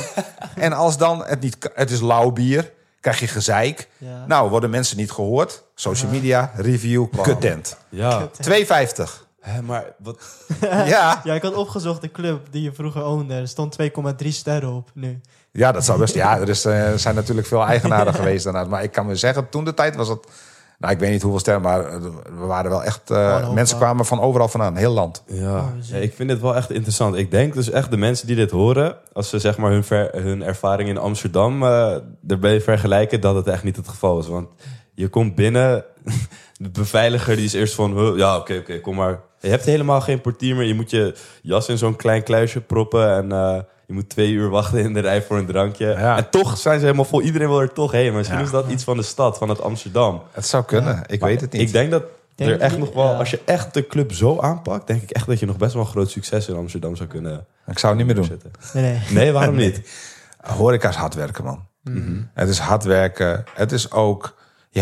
als dan het is lauw bier, krijg je gezeik. Ja. Nou, worden mensen niet gehoord. Social media, review, content. Ja, $2,50. hè, maar wat... Ja. Ja, ik had opgezocht de club die je vroeger ownde. Er stond 2,3 sterren op nu. Ja, dat zou best. Ja, er zijn natuurlijk veel eigenaren geweest daarnaast. Maar ik kan me zeggen, toen de tijd was het... Nou, ik weet niet hoeveel sterren, maar we waren wel echt... hoog, mensen kwamen van overal vandaan, heel land. Ja, ik vind dit wel echt interessant. Ik denk dus echt de mensen die dit horen, als ze zeg maar hun ervaring in Amsterdam erbij vergelijken, dat het echt niet het geval is. Want je komt binnen, de beveiliger die is eerst van, ja oké, kom maar. Je hebt helemaal geen portier meer. Je moet je jas in zo'n klein kluisje proppen en je moet 2 uur wachten in de rij voor een drankje. Ja. En toch zijn ze helemaal vol. Iedereen wil er toch heen. Maar misschien Ja. is dat iets van de stad, van het Amsterdam. Het zou kunnen, ik weet het niet. Ik denk dat Denk er echt je- nog wel, ja. als je echt de club zo aanpakt, denk ik echt dat je nog best wel een groot succes in Amsterdam zou kunnen Ik zou het niet meer doen. zetten. Nee. Nee, waarom niet? Horeca is hard werken, man. Het is hard werken. Het is ook...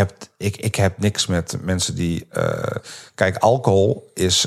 Ik heb niks met mensen die... kijk, alcohol is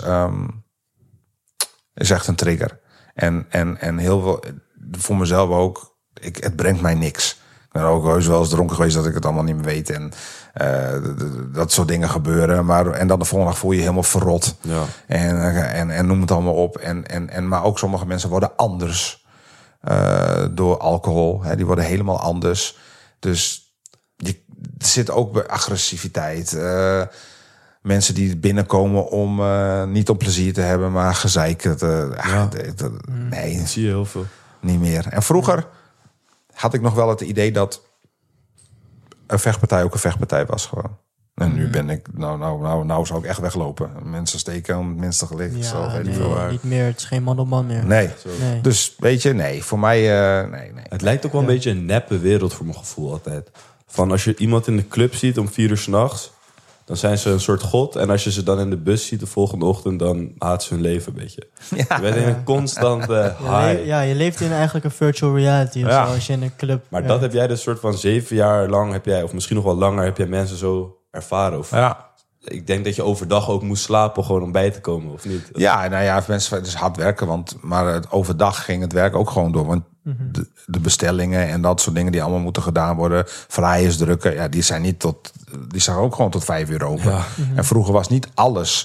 echt een trigger. En heel veel... Voor mezelf ook... Het brengt mij niks. Ik ben ook heus wel eens dronken geweest dat ik het allemaal niet meer weet. En dat soort dingen gebeuren. En dan de volgende dag voel je je helemaal verrot. Ja. En noem het allemaal op. Maar ook sommige mensen worden anders door alcohol. Hè, die worden helemaal anders. Dus er zit ook bij agressiviteit. Mensen die binnenkomen om niet om plezier te hebben, maar gezeik. Nee, Dat zie je heel veel. niet meer. En vroeger had ik nog wel het idee dat een vechtpartij ook een vechtpartij was gewoon. En nu ben ik, nou zou ik echt weglopen. Mensen steken om het minste gelicht. Zo, Ja, weet ik nee, veel waar. niet meer. Het is geen man op man meer. Nee. Nee. Dus weet je, nee. Voor mij, nee. Het lijkt ook wel een beetje een neppe wereld voor mijn gevoel altijd. Van als je iemand in de club ziet om 4 uur 's nachts, dan zijn ze een soort god. En als je ze dan in de bus ziet de volgende ochtend, dan haat ze hun leven een beetje. Ja. Je bent in een constante high. Je leeft in eigenlijk een virtual reality. Of Ja. zo, als je in een club... Maar dat heb jij dus soort van 7 jaar lang, heb jij, of misschien nog wel langer, heb jij mensen zo ervaren? Of, Ja. Ik denk dat je overdag ook moest slapen gewoon om bij te komen, of niet? Ja, nou ja, mensen, het is hard werken, maar overdag ging het werk ook gewoon door. Want de bestellingen en dat soort dingen die allemaal moeten gedaan worden, flyers drukken, ja, die zijn ook gewoon tot 5 uur open. Ja. En vroeger was niet alles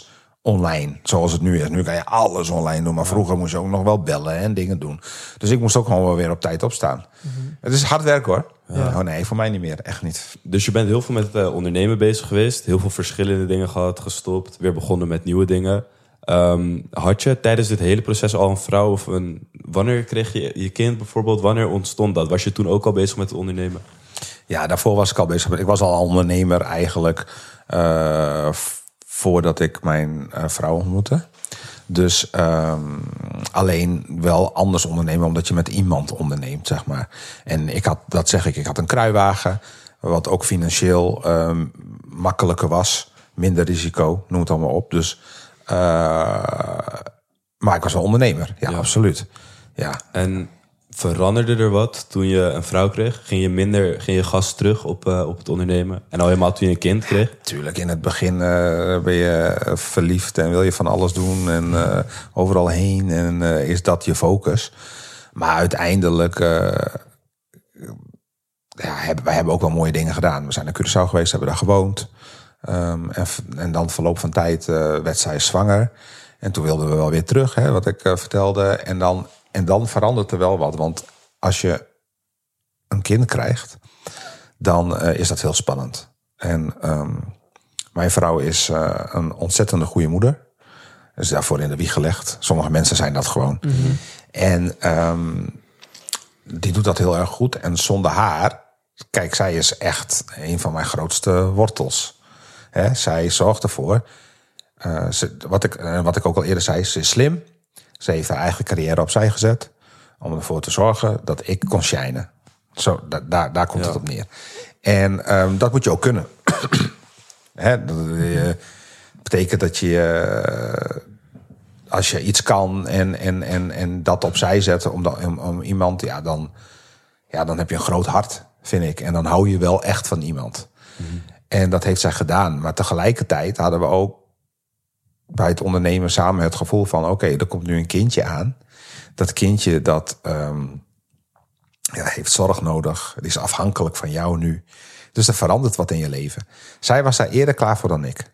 online, zoals het nu is. Nu kan je alles online doen, maar vroeger moest je ook nog wel bellen en dingen doen. Dus ik moest ook gewoon wel weer op tijd opstaan. Het is hard werk hoor. Oh nee, voor mij niet meer, echt niet. Dus je bent heel veel met ondernemen bezig geweest. Heel veel verschillende dingen gehad, gestopt. Weer begonnen met nieuwe dingen. Had je tijdens dit hele proces al een vrouw of wanneer kreeg je je kind bijvoorbeeld? Wanneer ontstond dat? Was je toen ook al bezig met het ondernemen? Ja, daarvoor was ik al bezig. Ik was al ondernemer eigenlijk voordat ik mijn vrouw ontmoette. Dus alleen wel anders ondernemen, omdat je met iemand onderneemt, zeg maar. En ik had een kruiwagen, wat ook financieel makkelijker was. Minder risico, noem het allemaal op. Dus, maar ik was wel ondernemer, ja. Absoluut. Ja. En veranderde er wat toen je een vrouw kreeg? Ging je gas terug op het ondernemen? En al helemaal toen je een kind kreeg? Tuurlijk, in het begin ben je verliefd en wil je van alles doen en overal heen. En is dat je focus. Maar uiteindelijk, wij hebben ook wel mooie dingen gedaan. We zijn naar Curaçao geweest, hebben daar gewoond. En dan verloop van tijd werd zij zwanger. En toen wilden we wel weer terug, wat ik vertelde. En dan verandert er wel wat. Want als je een kind krijgt, dan is dat heel spannend. En mijn vrouw is een ontzettende goede moeder. Is daarvoor in de wieg gelegd. Sommige mensen zijn dat gewoon. Mm-hmm. En die doet dat heel erg goed. En zonder haar, kijk, zij is echt een van mijn grootste wortels. Zij zorgt ervoor. Wat ik ook al eerder zei, ze is slim. Ze heeft haar eigen carrière opzij gezet. Om ervoor te zorgen dat ik kon shinen. Zo, daar komt het op neer. En dat moet je ook kunnen. Dat betekent dat je... als je iets kan en dat opzij zet om iemand... dan heb je een groot hart, vind ik. En dan hou je wel echt van iemand. Mm-hmm. En dat heeft zij gedaan. Maar tegelijkertijd hadden we ook bij het ondernemen samen het gevoel van... oké, er komt nu een kindje aan. Dat kindje dat heeft zorg nodig. Die is afhankelijk van jou nu. Dus er verandert wat in je leven. Zij was daar eerder klaar voor dan ik.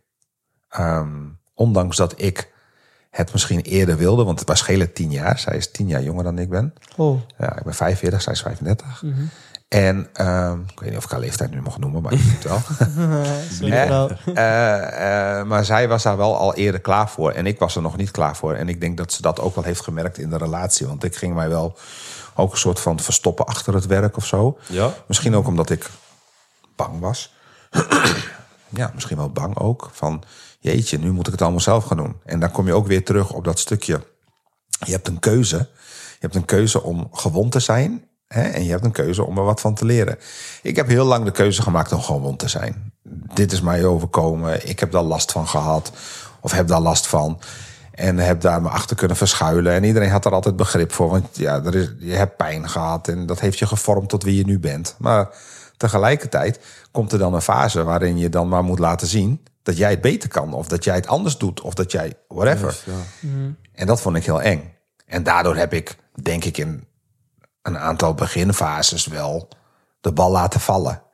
Ondanks dat ik het misschien eerder wilde. Want wij schelen 10 jaar. Zij is 10 jaar jonger dan ik ben. Oh. Ja, ik ben 45, zij is 35. Mm-hmm. En ik weet niet of ik haar leeftijd nu mag noemen, maar ik doe het wel. Maar zij was daar wel al eerder klaar voor. En ik was er nog niet klaar voor. En ik denk dat ze dat ook wel heeft gemerkt in de relatie. Want ik ging mij wel ook een soort van verstoppen achter het werk of zo. Ja? Misschien ook omdat ik bang was. Ja, misschien wel bang ook. Van jeetje, nu moet ik het allemaal zelf gaan doen. En dan kom je ook weer terug op dat stukje. Je hebt een keuze. Je hebt een keuze om gewond te zijn... En je hebt een keuze om er wat van te leren. Ik heb heel lang de keuze gemaakt om gewond te zijn. Dit is mij overkomen. Ik heb daar last van gehad. Of heb daar last van. En heb daar me achter kunnen verschuilen. En iedereen had er altijd begrip voor. Want ja, je hebt pijn gehad. En dat heeft je gevormd tot wie je nu bent. Maar tegelijkertijd komt er dan een fase waarin je dan maar moet laten zien dat jij het beter kan. Of dat jij het anders doet. Of dat jij whatever. Yes, ja. Mm-hmm. En dat vond ik heel eng. En daardoor heb ik, denk ik, in een aantal beginfases wel de bal laten vallen.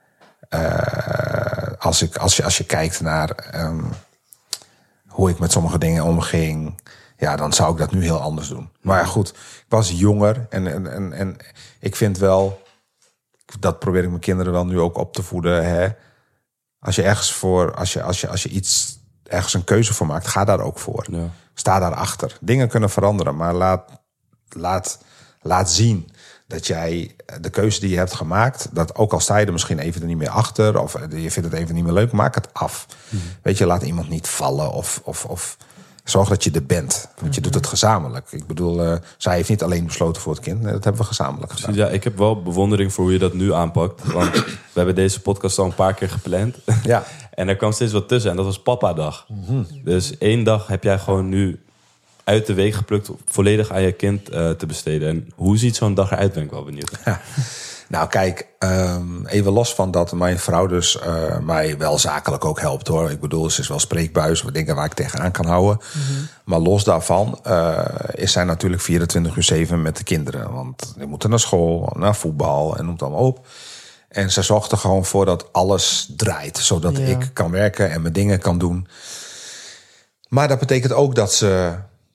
Als je kijkt naar hoe ik met sommige dingen omging, ja, dan zou ik dat nu heel anders doen. Maar ja, goed, ik was jonger en ik vind wel, dat probeer ik mijn kinderen wel nu ook op te voeden. Als je ergens een keuze voor maakt, ga daar ook voor. Ja. Sta daarachter. Dingen kunnen veranderen, maar laat zien dat jij de keuze die je hebt gemaakt, dat ook al sta je er misschien even er niet meer achter, of je vindt het even niet meer leuk, maak het af. Mm-hmm. Weet je, laat iemand niet vallen of zorg dat je er bent. Want je doet het gezamenlijk. Ik bedoel, zij heeft niet alleen besloten voor het kind. Dat hebben we gezamenlijk gedaan. Ja, ik heb wel bewondering voor hoe je dat nu aanpakt. Want we hebben deze podcast al een paar keer gepland. Ja. En er kwam steeds wat tussen. En dat was Papa-dag. Mm-hmm. Dus 1 dag heb jij gewoon nu uit de week geplukt, volledig aan je kind te besteden. En hoe ziet zo'n dag eruit, ben ik wel benieuwd. Ja. Nou kijk, even los van dat mijn vrouw dus mij wel zakelijk ook helpt hoor. Ik bedoel, ze is wel spreekbuis, wat dingen waar ik tegenaan kan houden. Mm-hmm. Maar los daarvan is zij natuurlijk 24/7 met de kinderen. Want die moeten naar school, naar voetbal en noem het allemaal op. En ze zorgt er gewoon voor dat alles draait. Zodat ik kan werken en mijn dingen kan doen. Maar dat betekent ook dat ze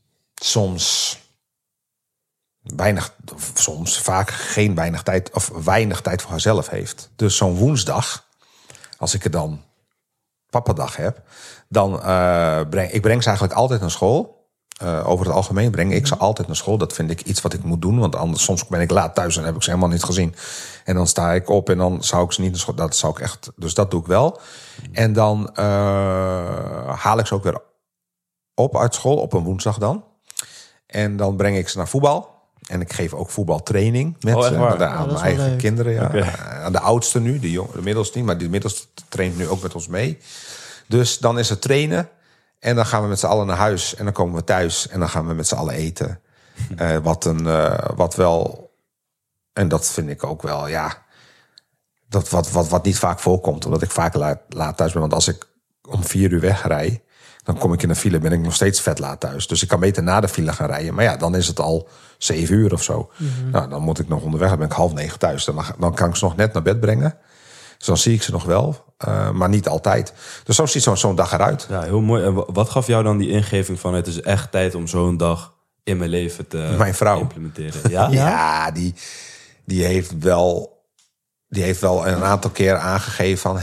vaak geen weinig tijd of weinig tijd voor haarzelf heeft. Dus zo'n woensdag, als ik er dan papadag heb, dan breng ze eigenlijk altijd naar school. Over het algemeen breng ik ze altijd naar school. Dat vind ik iets wat ik moet doen, want anders soms ben ik laat thuis en heb ik ze helemaal niet gezien. En dan sta ik op en dan zou ik ze niet naar school. Dat zou ik echt. Dus dat doe ik wel. En dan haal ik ze ook weer op uit school op een woensdag dan. En dan breng ik ze naar voetbal. En ik geef ook voetbaltraining met aan mijn eigen leuk. Kinderen. Ja. Okay. Aan de oudste nu, de middelste niet. Maar die middelste traint nu ook met ons mee. Dus dan is het trainen. En dan gaan we met z'n allen naar huis. En dan komen we thuis. En dan gaan we met z'n allen eten. Wat wel... En dat vind ik ook wel, ja... Dat wat niet vaak voorkomt. Omdat ik vaak laat thuis ben. Want als ik om 4 uur wegrij... Dan kom ik in de file, ben ik nog steeds vet laat thuis. Dus ik kan beter na de file gaan rijden. Maar ja, dan is het al 7 uur of zo. Mm-hmm. Nou, dan moet ik nog onderweg. Dan ben ik 8:30 thuis. Dan kan ik ze nog net naar bed brengen. Dus dan zie ik ze nog wel. Maar niet altijd. Dus zo ziet zo'n dag eruit. Ja, heel mooi. En wat gaf jou dan die ingeving van... het is echt tijd om zo'n dag in mijn leven te mijn vrouw. Implementeren? Ja, ja die heeft wel een aantal keer aangegeven van...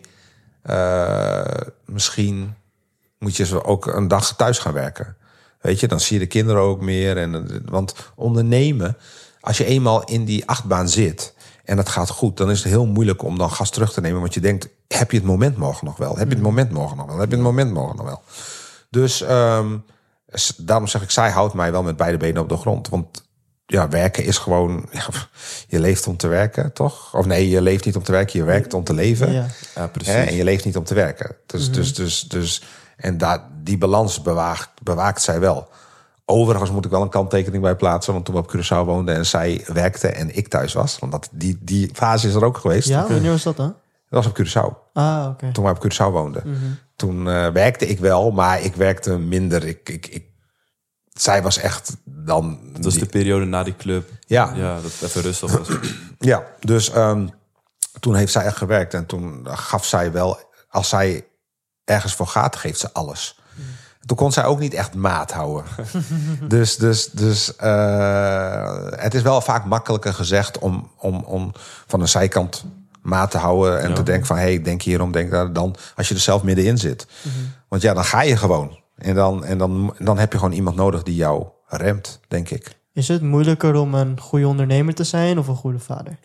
misschien... moet je ze ook een dag thuis gaan werken. Weet je, dan zie je de kinderen ook meer. Want ondernemen, als je eenmaal in die achtbaan zit... en dat gaat goed, dan is het heel moeilijk om dan gas terug te nemen. Want je denkt, heb je het moment morgen nog wel? Heb je het moment morgen nog wel? Heb je het moment morgen nog wel? Dus daarom zeg ik, zij houdt mij wel met beide benen op de grond. Want ja, werken is gewoon... Ja, je leeft om te werken, toch? Of nee, je leeft niet om te werken, je werkt om te leven. Ja, precies. En je leeft niet om te werken. Dus en die balans bewaakt zij wel. Overigens moet ik wel een kanttekening bij plaatsen... want toen we op Curaçao woonden en zij werkte en ik thuis was... want die fase is er ook geweest. Ja, wanneer was dat dan? Dat was op Curaçao. Ah, oké. Toen we op Curaçao woonden. Mm-hmm. Toen werkte ik wel, maar ik werkte minder. Zij was echt dan... Dat was de periode na die club. Ja. Ja, dat even rustig was. Ja, dus toen heeft zij echt gewerkt. En toen gaf zij wel... als zij ergens voor gaat, geeft ze alles. Toen kon zij ook niet echt maat houden. dus het is wel vaak makkelijker gezegd om van een zijkant maat te houden en te denken van denk hierom, denk daar, dan als je er zelf middenin zit. Mm-hmm. Want ja, dan ga je gewoon. En dan heb je gewoon iemand nodig die jou remt, denk ik. Is het moeilijker om een goede ondernemer te zijn of een goede vader?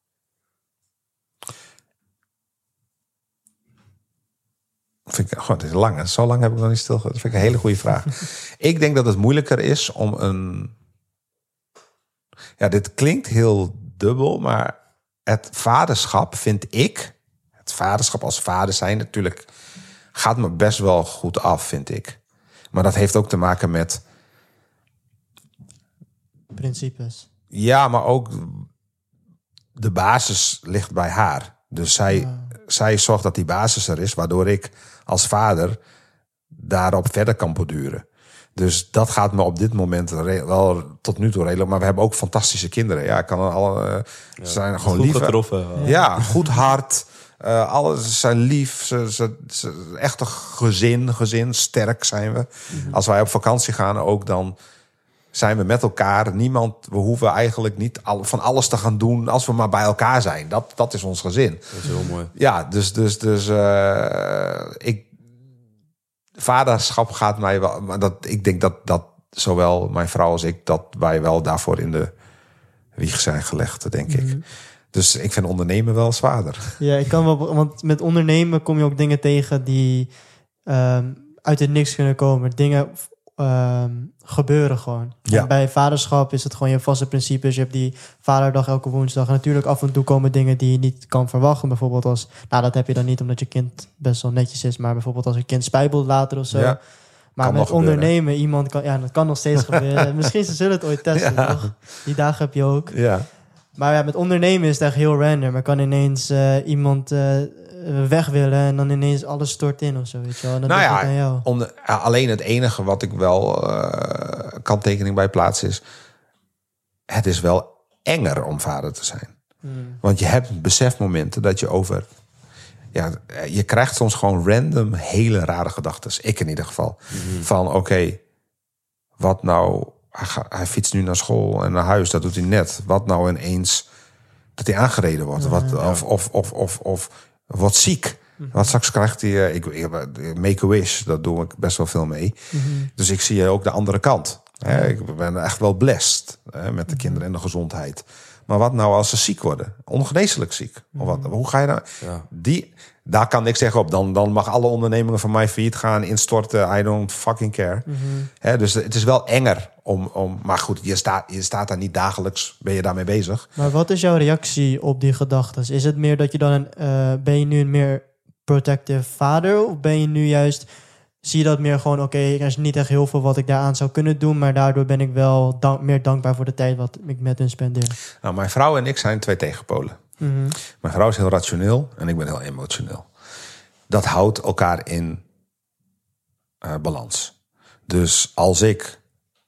Vind ik, het is lang. Zo lang heb ik nog niet stilgezet. Dat vind ik een hele goede vraag. Ik denk dat het moeilijker is om een... Ja, dit klinkt heel dubbel, maar het vaderschap vind ik... Het vaderschap als vader zijn natuurlijk... gaat me best wel goed af, vind ik. Maar dat heeft ook te maken met... principes. Ja, maar ook... de basis ligt bij haar. Dus zij zorgt dat die basis er is... waardoor ik als vader daarop verder kan borduren. Dus dat gaat me op dit moment wel tot nu toe redelijk. Maar we hebben ook fantastische kinderen. Ja, ik kan ze zijn gewoon lief. Getroffen. Ja, goed hart. Alles zijn lief. Ze echt een gezin. Sterk zijn we. Mm-hmm. Als wij op vakantie gaan ook dan... zijn we met elkaar. We hoeven eigenlijk niet van alles te gaan doen... als we maar bij elkaar zijn. Dat is ons gezin. Dat is heel mooi. Ja, dus vaderschap gaat mij wel... Maar ik denk dat zowel mijn vrouw als ik... dat wij wel daarvoor in de wieg zijn gelegd, denk ik. Dus ik vind ondernemen wel zwaarder. Ja, ik kan wel... Want met ondernemen kom je ook dingen tegen... die uit het niks kunnen komen. Dingen... gebeuren gewoon. Ja. En bij vaderschap is het gewoon je vaste principes. Je hebt die vaderdag elke woensdag. En natuurlijk af en toe komen dingen die je niet kan verwachten. Bijvoorbeeld als... Nou, dat heb je dan niet omdat je kind best wel netjes is. Maar bijvoorbeeld als een kind spijbelt later of zo. Ja. Maar kan met ondernemen, iemand kan... Ja, dat kan nog steeds gebeuren. Misschien ze zullen het ooit testen, toch? Die dagen heb je ook. Ja. Maar ja, met ondernemen is het echt heel random. Er kan ineens iemand... weg willen en dan ineens alles stort in of zo, weet je wel. En dan aan jou. Alleen het enige wat ik wel kanttekening bij plaats is... het is wel enger om vader te zijn. Want je hebt besefmomenten dat je over je krijgt soms gewoon random hele rare gedachten. Ik in ieder geval. Van oké, wat nou... Hij fietst nu naar school en naar huis, dat doet hij net. Wat nou ineens dat hij aangereden wordt? Of wordt ziek? Wat straks krijgt hij... Ik Make-A-Wish, dat doe ik best wel veel mee. Dus ik zie ook de andere kant. Ik ben echt wel blessed met de kinderen en de gezondheid. Maar wat nou als ze ziek worden? Ongeneeslijk ziek. Hoe ga je nou... Ja. Daar kan ik zeggen op. Dan mag alle ondernemingen van mij failliet gaan, instorten. I don't fucking care. Dus het is wel enger om... Maar goed, je staat daar niet dagelijks. Ben je daarmee bezig? Maar wat is jouw reactie op die gedachten? Is het meer dat je dan... ben je nu een meer protective vader? Of ben je nu juist... Zie je dat meer gewoon... Oké, er is niet echt heel veel wat ik daaraan zou kunnen doen... maar daardoor ben ik wel meer dankbaar voor de tijd... wat ik met hun spendeer. Nou, mijn vrouw en ik zijn 2 tegenpolen. Mijn vrouw is heel rationeel en ik ben heel emotioneel. Dat houdt elkaar in balans. Dus als ik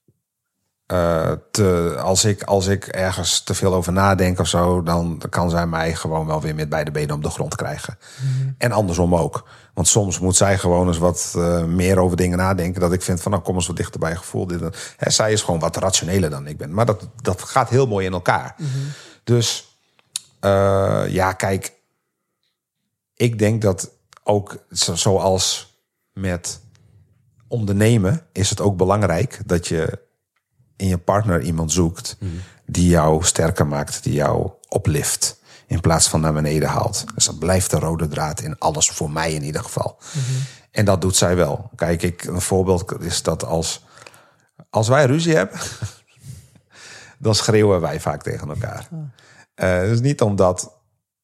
ergens te veel over nadenk of zo... dan kan zij mij gewoon wel weer met beide benen op de grond krijgen. En andersom ook. Want soms moet zij gewoon eens wat meer over dingen nadenken... dat ik vind van, nou, kom eens wat dichter bij je gevoel. Zij is gewoon wat rationeler dan ik ben. Maar dat gaat heel mooi in elkaar. Dus... kijk, ik denk dat ook zoals met ondernemen is het ook belangrijk dat je in je partner iemand zoekt die jou sterker maakt, die jou oplift in plaats van naar beneden haalt. Dus dat blijft de rode draad in alles, voor mij in ieder geval. En dat doet zij wel. Kijk, een voorbeeld is dat als wij ruzie hebben, dan schreeuwen wij vaak tegen elkaar. Dus niet omdat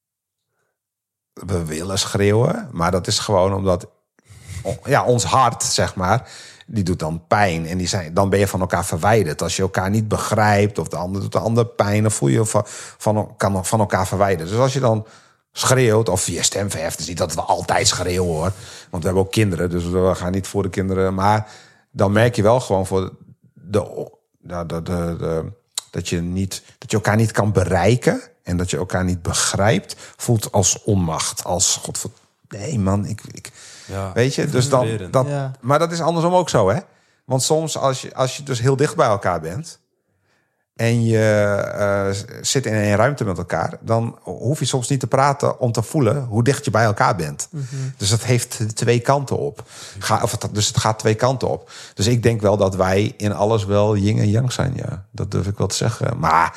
we willen schreeuwen, maar dat is gewoon omdat ons hart, zeg maar, die doet dan pijn. En dan ben je van elkaar verwijderd. Als je elkaar niet begrijpt of de ander doet de ander pijn, dan voel je van elkaar verwijderd. Dus als je dan schreeuwt of je stem verheft, is niet dat we altijd schreeuwen hoor. Want we hebben ook kinderen, dus we gaan niet voor de kinderen. Maar dan merk je wel gewoon voor dat je elkaar niet kan bereiken en dat je elkaar niet begrijpt, voelt als onmacht, als nee man, weet je, dus maar dat is andersom ook zo, hè? Want soms als je dus heel dicht bij elkaar bent en je zit in een ruimte met elkaar, dan hoef je soms niet te praten om te voelen hoe dicht je bij elkaar bent. Dus dat heeft 2 kanten op. Dus het gaat 2 kanten op. Dus ik denk wel dat wij in alles wel yin en yang zijn, ja. Dat durf ik wel te zeggen. Maar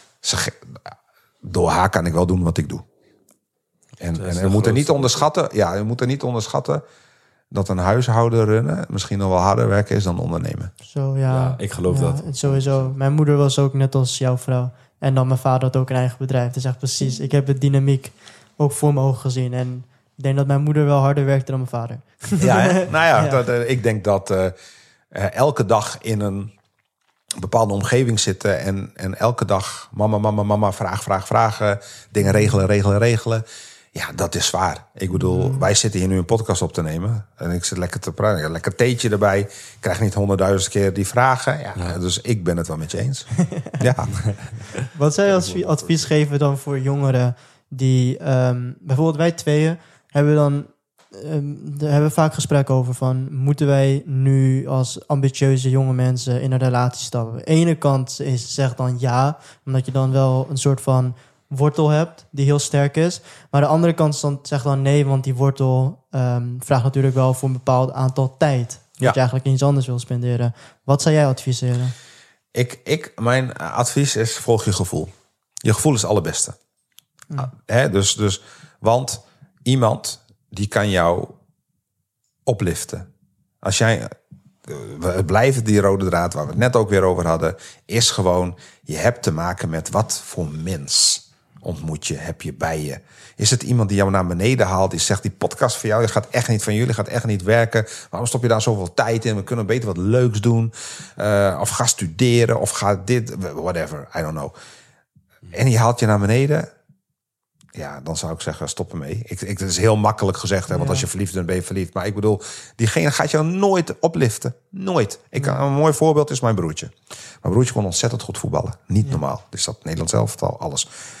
door haar kan ik wel doen wat ik doe. En we moeten niet onderschatten. Ja, we moeten niet onderschatten dat een huishouden runnen misschien nog wel harder werken is dan ondernemen. Zo, ja, ik geloof dat. Sowieso. Mijn moeder was ook net als jouw vrouw. En dan mijn vader had ook een eigen bedrijf. Dus echt precies. Ik heb de dynamiek ook voor mijn ogen gezien. En ik denk dat mijn moeder wel harder werkte dan mijn vader. Ja, hè? Nou ja, ik denk dat elke dag in een bepaalde omgeving zitten en elke dag mama, vragen, dingen regelen. Ja, dat is zwaar. Ik bedoel, wij zitten hier nu een podcast op te nemen. En ik zit lekker te praten. Lekker theetje erbij. Ik krijg niet 100.000 keer die vragen. Ja. Dus ik ben het wel met je eens. Ja. Wat zou je als advies geven dan voor jongeren die... bijvoorbeeld wij tweeën hebben hebben vaak gesprekken over van... moeten wij nu als ambitieuze jonge mensen in een relatie stappen? De ene kant zegt dan ja, omdat je dan wel een soort van wortel hebt die heel sterk is. Maar de andere kant zegt dan nee, want die wortel vraagt natuurlijk wel voor een bepaald aantal tijd. Dat je eigenlijk iets anders wil spenderen. Wat zou jij adviseren? Mijn advies is volg je gevoel. Je gevoel is het allerbeste. Want iemand die kan jou opliften. Als jij... We blijven die rode draad waar we het net ook weer over hadden, is gewoon, je hebt te maken met wat voor mens ontmoet je, heb je bij je. Is het iemand die jou naar beneden haalt, die zegt die podcast voor jou, je gaat echt niet van jullie, gaat echt niet werken. Waarom stop je daar zoveel tijd in? We kunnen beter wat leuks doen. Of ga studeren, of ga dit, whatever, I don't know. En die haalt je naar beneden. Ja, dan zou ik zeggen, stop ermee. Het is heel makkelijk gezegd, hè, want als je verliefd bent, ben je verliefd. Maar ik bedoel, diegene gaat jou nooit opliften. Nooit. Een mooi voorbeeld is mijn broertje. Mijn broertje kon ontzettend goed voetballen. Niet normaal. Dus dat Nederlands elftal, alles.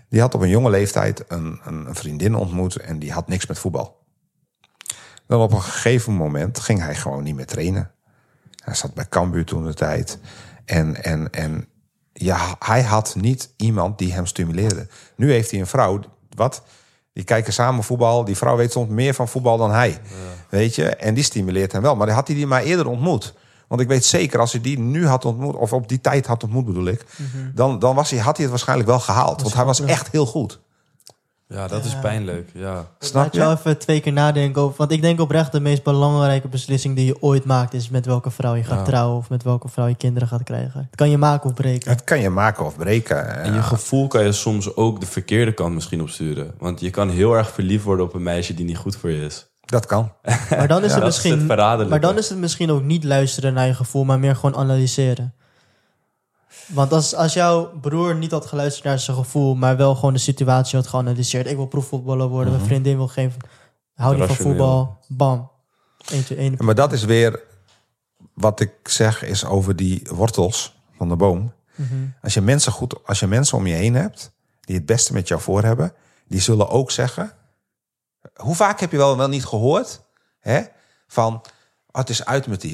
Die had op een jonge leeftijd een vriendin ontmoet en die had niks met voetbal. Dan op een gegeven moment ging hij gewoon niet meer trainen. Hij zat bij Cambuur toen de tijd. En ja, hij had niet iemand die hem stimuleerde. Nu heeft hij een vrouw, die kijken samen voetbal. Die vrouw weet soms meer van voetbal dan hij. Ja. Weet je? En die stimuleert hem wel. Maar had hij die maar eerder ontmoet. Want ik weet zeker, als hij die nu had ontmoet, of op die tijd had ontmoet bedoel ik, dan had hij het waarschijnlijk wel gehaald. Want hij was echt heel goed. Ja, dat is pijnlijk. Ja. Snap je? Laat je wel even 2 keer nadenken over. Want ik denk oprecht de meest belangrijke beslissing die je ooit maakt is met welke vrouw je gaat trouwen of met welke vrouw je kinderen gaat krijgen. Het kan je maken of breken. Het kan je maken of breken. En je gevoel kan je soms ook de verkeerde kant misschien opsturen. Want je kan heel erg verliefd worden op een meisje die niet goed voor je is. Dat kan. Maar dan is het misschien ook niet luisteren naar je gevoel, maar meer gewoon analyseren. Want als jouw broer niet had geluisterd naar zijn gevoel, maar wel gewoon de situatie had geanalyseerd. Ik wil profvoetballer worden, mijn vriendin wil geen... Hou niet van voetbal. Bam. 1-2-1. Maar dat is weer wat ik zeg is over die wortels van de boom. Als je mensen om je heen hebt die het beste met jou voor hebben, die zullen ook zeggen... Hoe vaak heb je wel niet gehoord? Hè? Van, het is uit met die.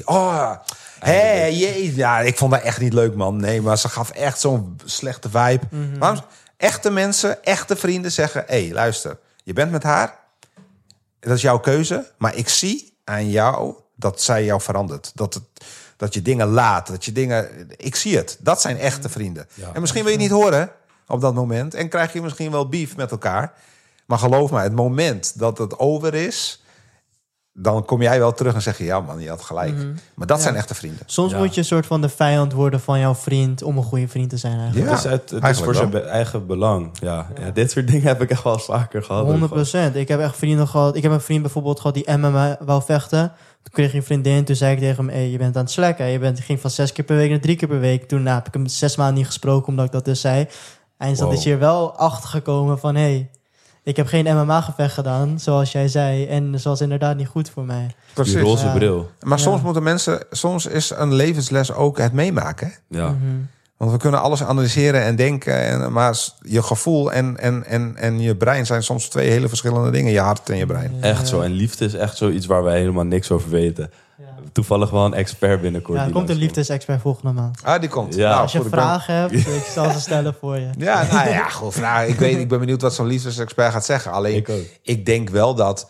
Ja, ik vond dat echt niet leuk, man. Nee, maar ze gaf echt zo'n slechte vibe. Maar echte mensen, echte vrienden zeggen... Hé, luister, je bent met haar. Dat is jouw keuze. Maar ik zie aan jou dat zij jou verandert. Dat je dingen laat. Ik zie het. Dat zijn echte vrienden. Ja, en misschien wil je niet horen op dat moment. En krijg je misschien wel beef met elkaar. Maar geloof me, het moment dat het over is, dan kom jij wel terug en zeg je, ja man, je had gelijk. Maar dat zijn echte vrienden. Soms moet je een soort van de vijand worden van jouw vriend om een goede vriend te zijn eigenlijk. Ja, het is voor zijn eigen belang. Ja, dit soort dingen heb ik echt wel vaker gehad. 100%. Ik heb echt vrienden gehad. Ik heb een vriend bijvoorbeeld gehad die MMA wou vechten. Toen kreeg je een vriendin. Toen zei ik tegen hem, je bent aan het slacken. Je ging van 6 keer per week naar 3 keer per week. Toen heb ik hem 6 maanden niet gesproken, omdat ik dat dus zei. Eindstand is hier wel achtergekomen van, ik heb geen MMA-gevecht gedaan, zoals jij zei. En dat was inderdaad niet goed voor mij. Precies. Die roze bril. Maar soms moeten mensen... Soms is een levensles ook het meemaken. Ja. Want we kunnen alles analyseren en denken. Maar je gevoel en je brein zijn soms 2 hele verschillende dingen. Je hart en je brein. Echt zo. En liefde is echt zoiets waar wij helemaal niks over weten. Toevallig wel een expert binnenkort. Ja, er komt een liefdesexpert volgende maand. Die komt. Ja. Nou, als je vragen hebt, ik zal ze stellen voor je. Ja, nou ja, goed vragen. Ik ben benieuwd wat zo'n liefdesexpert gaat zeggen. Alleen, ik denk wel dat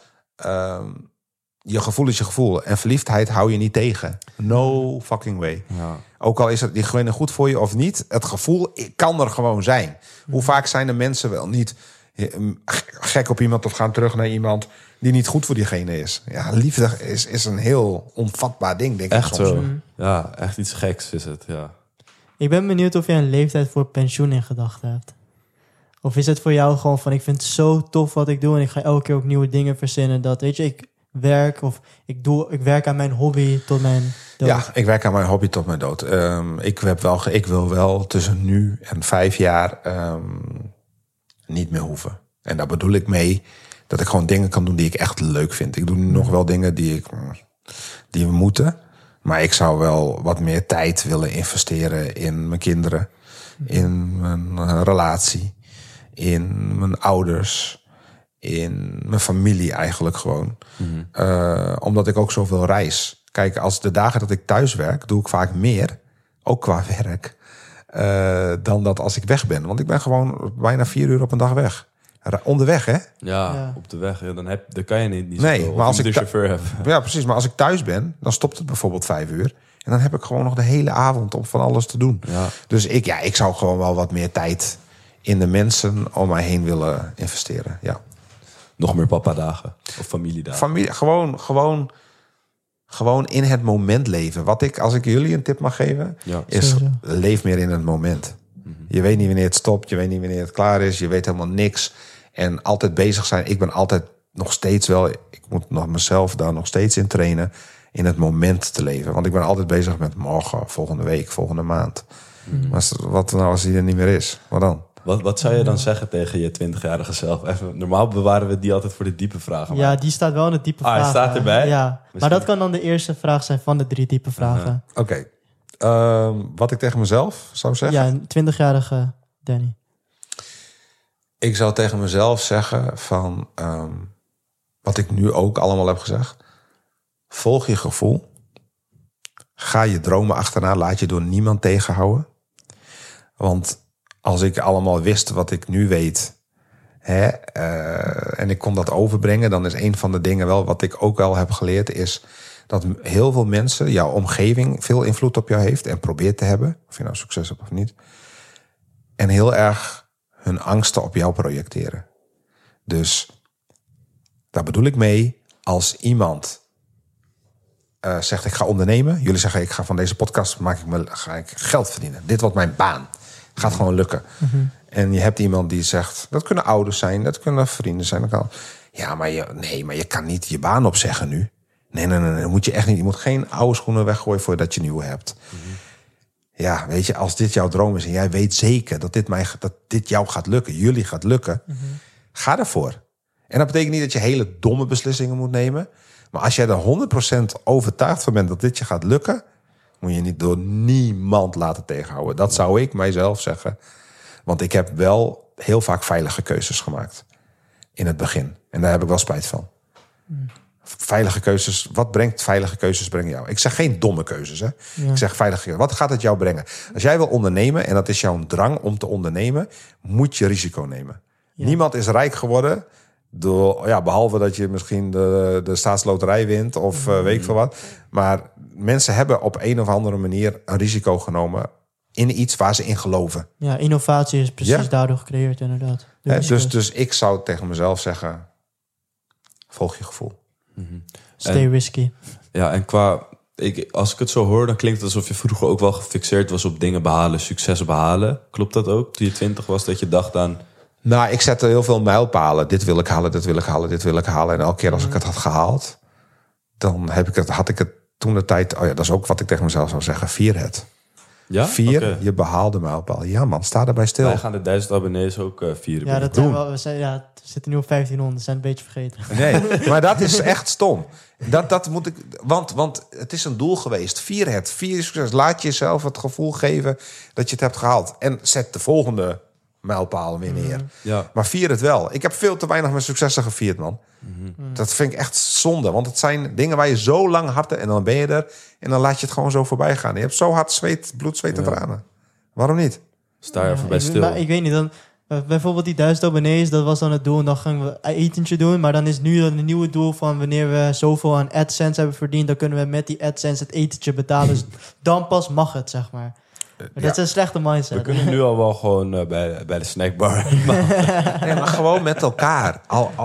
je gevoel is je gevoel. En verliefdheid hou je niet tegen. No fucking way. Ja. Ook al is het diegene goed voor je of niet. Het gevoel kan er gewoon zijn. Hoe vaak zijn de mensen wel niet gek op iemand of gaan terug naar iemand die niet goed voor diegene is. Ja, liefde is een heel onvatbaar ding, denk ik. Echt zo. Ja, echt iets geks is het, ja. Ik ben benieuwd of je een leeftijd voor pensioen in gedachten hebt. Of is het voor jou gewoon van, ik vind het zo tof wat ik doe en ik ga elke keer ook nieuwe dingen verzinnen. Dat, weet je, ik werk of ik werk aan mijn hobby tot mijn dood. Ja, ik werk aan mijn hobby tot mijn dood. Ik wil wel tussen nu en 5 jaar niet meer hoeven. En daar bedoel ik mee dat ik gewoon dingen kan doen die ik echt leuk vind. Ik doe nu nog wel dingen die we moeten. Maar ik zou wel wat meer tijd willen investeren in mijn kinderen. In mijn relatie. In mijn ouders. In mijn familie eigenlijk gewoon. Omdat ik ook zoveel reis. Kijk, als de dagen dat ik thuis werk, doe ik vaak meer. Ook qua werk. Dan dat als ik weg ben. Want ik ben gewoon bijna 4 uur op een dag weg. Onderweg, hè? Ja, op de weg. Ja, dan kan je niet nee, maar als ik de chauffeur heb. Ja, precies. Maar als ik thuis ben, dan stopt het bijvoorbeeld 5 uur. En dan heb ik gewoon nog de hele avond om van alles te doen. Ja. Dus ik zou gewoon wel wat meer tijd in de mensen om mij heen willen investeren. Ja. Nog meer papa-dagen of familiedagen. Gewoon in het moment leven. Als ik jullie een tip mag geven, is leef meer in het moment. Je weet niet wanneer het stopt, je weet niet wanneer het klaar is, je weet helemaal niks. En altijd bezig zijn. Ik ben altijd nog steeds wel, ik moet nog mezelf daar nog steeds in trainen, in het moment te leven. Want ik ben altijd bezig met morgen, volgende week, volgende maand. Maar wat nou als die er niet meer is? Wat dan? Wat zou je dan zeggen tegen je 20-jarige zelf? Even, normaal bewaren we die altijd voor de diepe vragen. Ja, die staat wel in de diepe vragen. Hij staat erbij? Ja, misschien. Maar dat kan dan de eerste vraag zijn van de 3 diepe vragen. Oké. Wat ik tegen mezelf zou zeggen? Ja, een 20-jarige Danny. Ik zou tegen mezelf zeggen van... wat ik nu ook allemaal heb gezegd. Volg je gevoel. Ga je dromen achterna. Laat je door niemand tegenhouden. Want als ik allemaal wist wat ik nu weet... en ik kon dat overbrengen... dan is een van de dingen wel wat ik ook wel heb geleerd... is dat heel veel mensen, jouw omgeving... veel invloed op jou heeft en probeert te hebben. Of je nou succes hebt of niet. En heel erg hun angsten op jou projecteren. Dus daar bedoel ik mee... als iemand zegt ik ga ondernemen... jullie zeggen ik ga van deze podcast ga ik geld verdienen. Dit wordt mijn baan. Het gaat gewoon lukken. Mm-hmm. En je hebt iemand die zegt... dat kunnen ouders zijn, dat kunnen vrienden zijn. Dat kan, ja, maar je kan niet je baan opzeggen nu. Nee, dat moet je echt niet. Je moet geen oude schoenen weggooien voordat je nieuwe hebt. Mm-hmm. Ja, weet je, als dit jouw droom is... en jij weet zeker dat dit jou gaat lukken... jullie gaat lukken, ga ervoor. En dat betekent niet dat je hele domme beslissingen moet nemen... maar als jij er 100% overtuigd van bent dat dit je gaat lukken... moet je niet door niemand laten tegenhouden. Dat zou ik mijzelf zeggen... Want ik heb wel heel vaak veilige keuzes gemaakt. In het begin. En daar heb ik wel spijt van. Veilige keuzes. Wat brengt veilige keuzes brengen jou? Ik zeg geen domme keuzes. Hè? Ja. Ik zeg veilige keuzes. Wat gaat het jou brengen? Als jij wil ondernemen en dat is jouw drang om te ondernemen... moet je risico nemen. Ja. Niemand is rijk geworden... behalve dat je misschien de staatsloterij wint... of weet ik veel wat. Maar mensen hebben op een of andere manier... een risico genomen... in iets waar ze in geloven. Ja, innovatie is precies daardoor gecreëerd, inderdaad. Dus ik zou tegen mezelf zeggen... volg je gevoel. Mm-hmm. Stay risky. Ja, en als ik het zo hoor... dan klinkt het alsof je vroeger ook wel gefixeerd was... op dingen behalen, succes behalen. Klopt dat ook? Toen je 20 was, dat je dacht aan... Nou, ik zette heel veel mijlpalen. Dit wil ik halen, dit wil ik halen, dit wil ik halen. En elke keer als ik het had gehaald... dan had ik het toen de tijd... oh ja, dat is ook wat ik tegen mezelf zou zeggen. Vier het. Ja? 4, je behaalde mijlpaal. Ja man, sta erbij stil. Wij gaan de 1000 abonnees ook vieren. Ja, dat zijn wel, we zitten nu op 1500, zijn een beetje vergeten. Nee, maar dat is echt stom. Dat moet ik, want het is een doel geweest. Vier succes. Laat jezelf het gevoel geven dat je het hebt gehaald. En zet de volgende mijlpaal weer neer. Ja. Maar vier het wel. Ik heb veel te weinig mijn successen gevierd, man. Dat vind ik echt zonde. Want het zijn dingen waar je zo lang hard... en dan ben je er en dan laat je het gewoon zo voorbij gaan. Je hebt zo hard bloed, zweet en tranen. Waarom niet? Sta je even bij stil. Maar ik weet niet, dan... bijvoorbeeld die 1000 abonnees, dat was dan het doel. En dan gaan we een etentje doen. Maar dan is nu een nieuwe doel van... wanneer we zoveel aan AdSense hebben verdiend... dan kunnen we met die AdSense het etentje betalen. Dus dan pas mag het, zeg maar. Dat is een slechte mindset. We kunnen nu al wel gewoon bij de snackbar. Nee, maar gewoon met elkaar.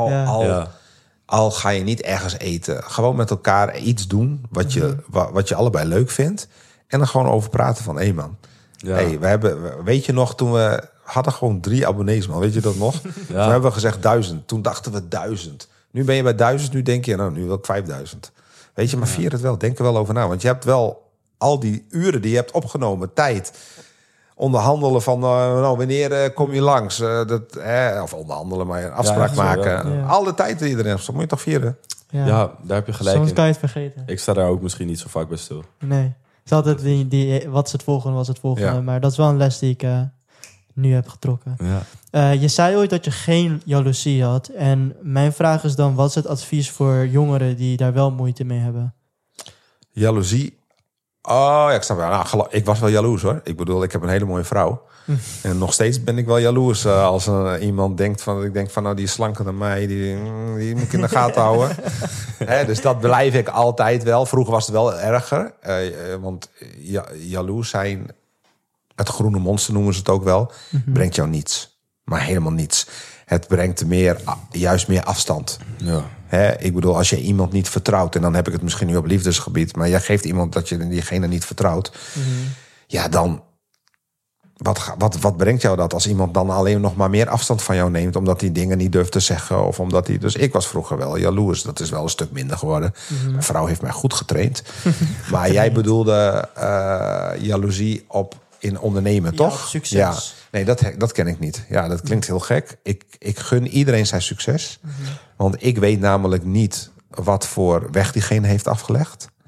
Al ga je niet ergens eten. Gewoon met elkaar iets doen wat je allebei leuk vindt. En er gewoon over praten van... hé man, weet je nog toen we... hadden gewoon 3 abonnees, man. Weet je dat nog? Toen hebben we gezegd 1000. Toen dachten we 1000. Nu ben je bij 1000. Nu denk je, nou, nu wil ik 5000. Weet je, maar vier het wel. Denk er wel over na. Want je hebt wel al die uren die je hebt opgenomen. Tijd. Onderhandelen van, wanneer kom je langs? Of onderhandelen, maar een afspraak maken. Ja. Alle tijd die erin heeft. Dat moet je toch vieren? Ja, daar heb je gelijk soms in. kan je het vergeten. Ik sta daar ook misschien niet zo vaak bij stil. Nee. Het is altijd wat is het volgende, was het volgende. Ja. Maar dat is wel een les die ik nu heb getrokken. Ja. Je zei ooit dat je geen jaloezie had. En mijn vraag is dan, wat is het advies voor jongeren die daar wel moeite mee hebben? Jaloezie? Oh, ja, ik snap. Nou, ik was wel jaloers, hoor. Ik bedoel, ik heb een hele mooie vrouw. En nog steeds ben ik wel jaloers als iemand denkt van... ik denk van, nou, die is slanker dan mij. Die moet ik in de gaten houden. Dus dat blijf ik altijd wel. Vroeger was het wel erger. Want jaloers zijn... het groene monster noemen ze het ook wel. Brengt jou niets. Maar helemaal niets. Het brengt juist meer afstand. Ja. Ik bedoel, als je iemand niet vertrouwt... en dan heb ik het misschien nu op liefdesgebied... maar jij geeft iemand dat je diegene niet vertrouwt... ja, dan... Wat brengt jou dat als iemand dan alleen nog maar meer afstand van jou neemt... omdat hij dingen niet durft te zeggen of omdat hij... Dus ik was vroeger wel jaloers. Dat is wel een stuk minder geworden. Mijn vrouw heeft mij goed getraind. Maar jij bedoelde jaloezie in ondernemen, toch? Succes. Ja, nee, dat ken ik niet. Ja, dat klinkt heel gek. Ik gun iedereen zijn succes. Want ik weet namelijk niet wat voor weg diegene heeft afgelegd.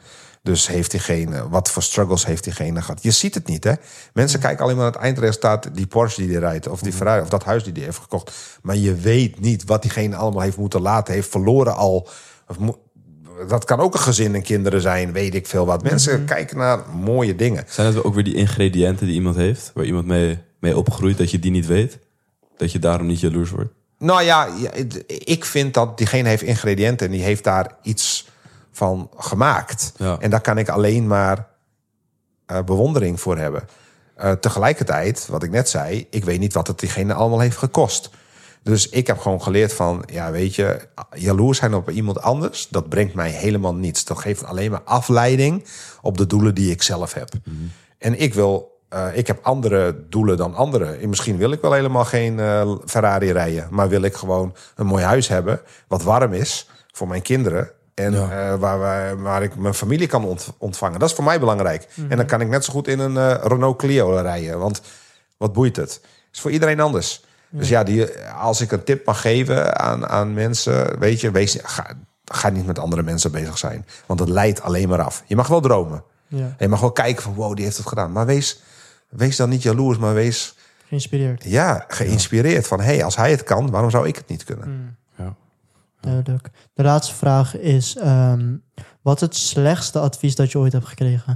Dus heeft diegene, wat voor struggles heeft diegene gehad? Je ziet het niet, hè? Mensen kijken alleen maar naar het eindresultaat, die Porsche die hij rijdt, of die Ferrari, of dat huis die hij heeft gekocht. Maar je weet niet wat diegene allemaal heeft moeten laten, heeft verloren al. Dat kan ook een gezin en kinderen zijn, weet ik veel wat. Mensen kijken naar mooie dingen. Zijn het ook weer die ingrediënten die iemand heeft, waar iemand mee opgroeit, dat je die niet weet? Dat je daarom niet jaloers wordt? Nou ja, ik vind dat diegene heeft ingrediënten en die heeft daar iets van gemaakt. Ja. En daar kan ik alleen maar bewondering voor hebben. Tegelijkertijd, wat ik net zei, ik weet niet wat het diegene allemaal heeft gekost. Dus ik heb gewoon geleerd van, ja, weet je, jaloers zijn op iemand anders, dat brengt mij helemaal niets. Dat geeft alleen maar afleiding op de doelen die ik zelf heb. Mm-hmm. En ik heb andere doelen dan anderen. En misschien wil ik wel helemaal geen Ferrari rijden, maar wil ik gewoon een mooi huis hebben, wat warm is voor mijn kinderen. En waar ik mijn familie kan ontvangen. Dat is voor mij belangrijk. Mm-hmm. En dan kan ik net zo goed in een Renault Clio rijden. Want wat boeit het? Het is voor iedereen anders. Dus ja, als ik een tip mag geven aan mensen, weet je, ga niet met andere mensen bezig zijn. Want het leidt alleen maar af. Je mag wel dromen. Ja. Je mag wel kijken van, wow, die heeft het gedaan. Maar wees dan niet jaloers, maar wees geïnspireerd. Ja, geïnspireerd van, hey, als hij het kan, waarom zou ik het niet kunnen? Mm. Ja. Duidelijk. De laatste vraag is, wat is het slechtste advies dat je ooit hebt gekregen?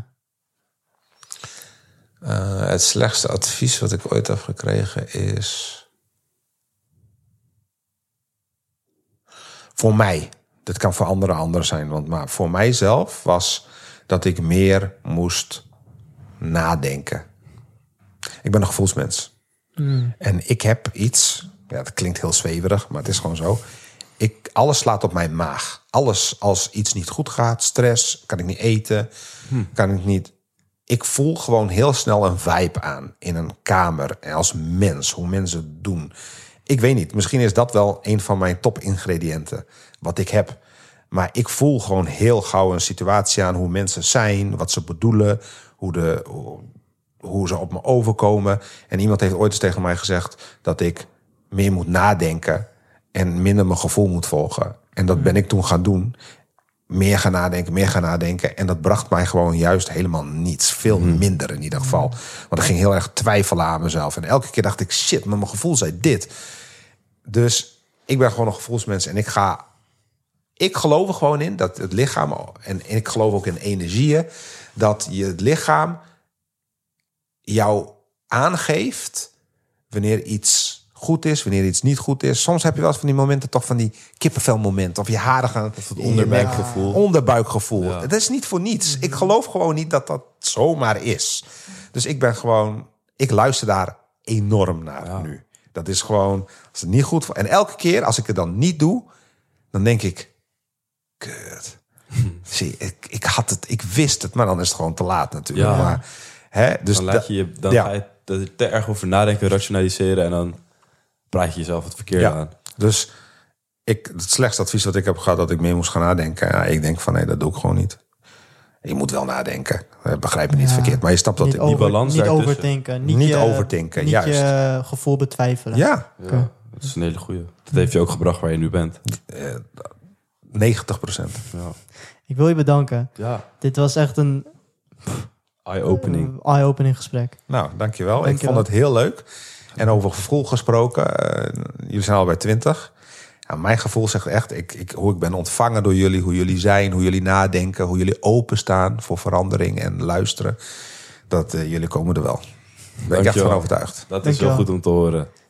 Het slechtste advies wat ik ooit heb gekregen is, voor mij, dat kan voor anderen anders zijn, maar voor mijzelf was dat ik meer moest nadenken. Ik ben een gevoelsmens. Mm. En ik heb iets, ja, dat klinkt heel zweverig, maar het is gewoon zo. Alles slaat op mijn maag. Alles, als iets niet goed gaat, stress, kan ik niet eten, kan ik niet. Ik voel gewoon heel snel een vibe aan in een kamer en als mens, hoe mensen het doen. Ik weet niet, misschien is dat wel een van mijn top-ingrediënten wat ik heb. Maar ik voel gewoon heel gauw een situatie aan hoe mensen zijn, wat ze bedoelen, hoe ze op me overkomen. En iemand heeft ooit eens tegen mij gezegd dat ik meer moet nadenken en minder mijn gevoel moet volgen. En dat ben ik toen gaan doen. Meer gaan nadenken. En dat bracht mij gewoon juist helemaal niets. Veel minder in ieder geval. Want ik ging heel erg twijfelen aan mezelf. En elke keer dacht ik, shit, maar mijn gevoel zei dit. Dus ik ben gewoon een gevoelsmens. En ik geloof er gewoon in dat het lichaam, en ik geloof ook in energieën, dat je het lichaam jou aangeeft wanneer iets goed is, wanneer iets niet goed is. Soms heb je wel eens van die momenten, toch van die kippenvelmomenten, of je haren gaan. Of het onderbuikgevoel. Onderbuikgevoel. Ja. Dat is niet voor niets. Ik geloof gewoon niet dat dat zomaar is. Dus ik luister daar enorm naar nu. Dat is gewoon, als het niet goed voor. En elke keer als ik het dan niet doe, dan denk ik, kut. Zie, ik wist het, maar dan is het gewoon te laat natuurlijk. Ja. Maar, dus dan ga je er te erg over nadenken, rationaliseren en dan praat je jezelf het verkeerde aan. Dus het slechtste advies wat ik heb gehad, dat ik meer moest gaan nadenken. Ja, ik denk van nee, dat doe ik gewoon niet. Je moet wel nadenken. Begrijp me niet verkeerd, maar je snapt dat die balans niet overdenken. Niet overdenken, niet juist. Je gevoel betwijfelen. Ja. Okay. Dat is een hele goeie. Dat heeft je ook gebracht waar je nu bent. 90%. Ja. Ik wil je bedanken. Ja. Dit was echt een eye-opening gesprek. Nou, dankjewel. Ik vond het heel leuk. En over gevoel gesproken. Jullie zijn al bij 20. Nou, mijn gevoel zegt echt, hoe ik ben ontvangen door jullie, hoe jullie zijn, hoe jullie nadenken, hoe jullie openstaan voor verandering en luisteren. Dat jullie komen er wel. Daar ben ik echt van overtuigd. Dat is heel goed om te horen.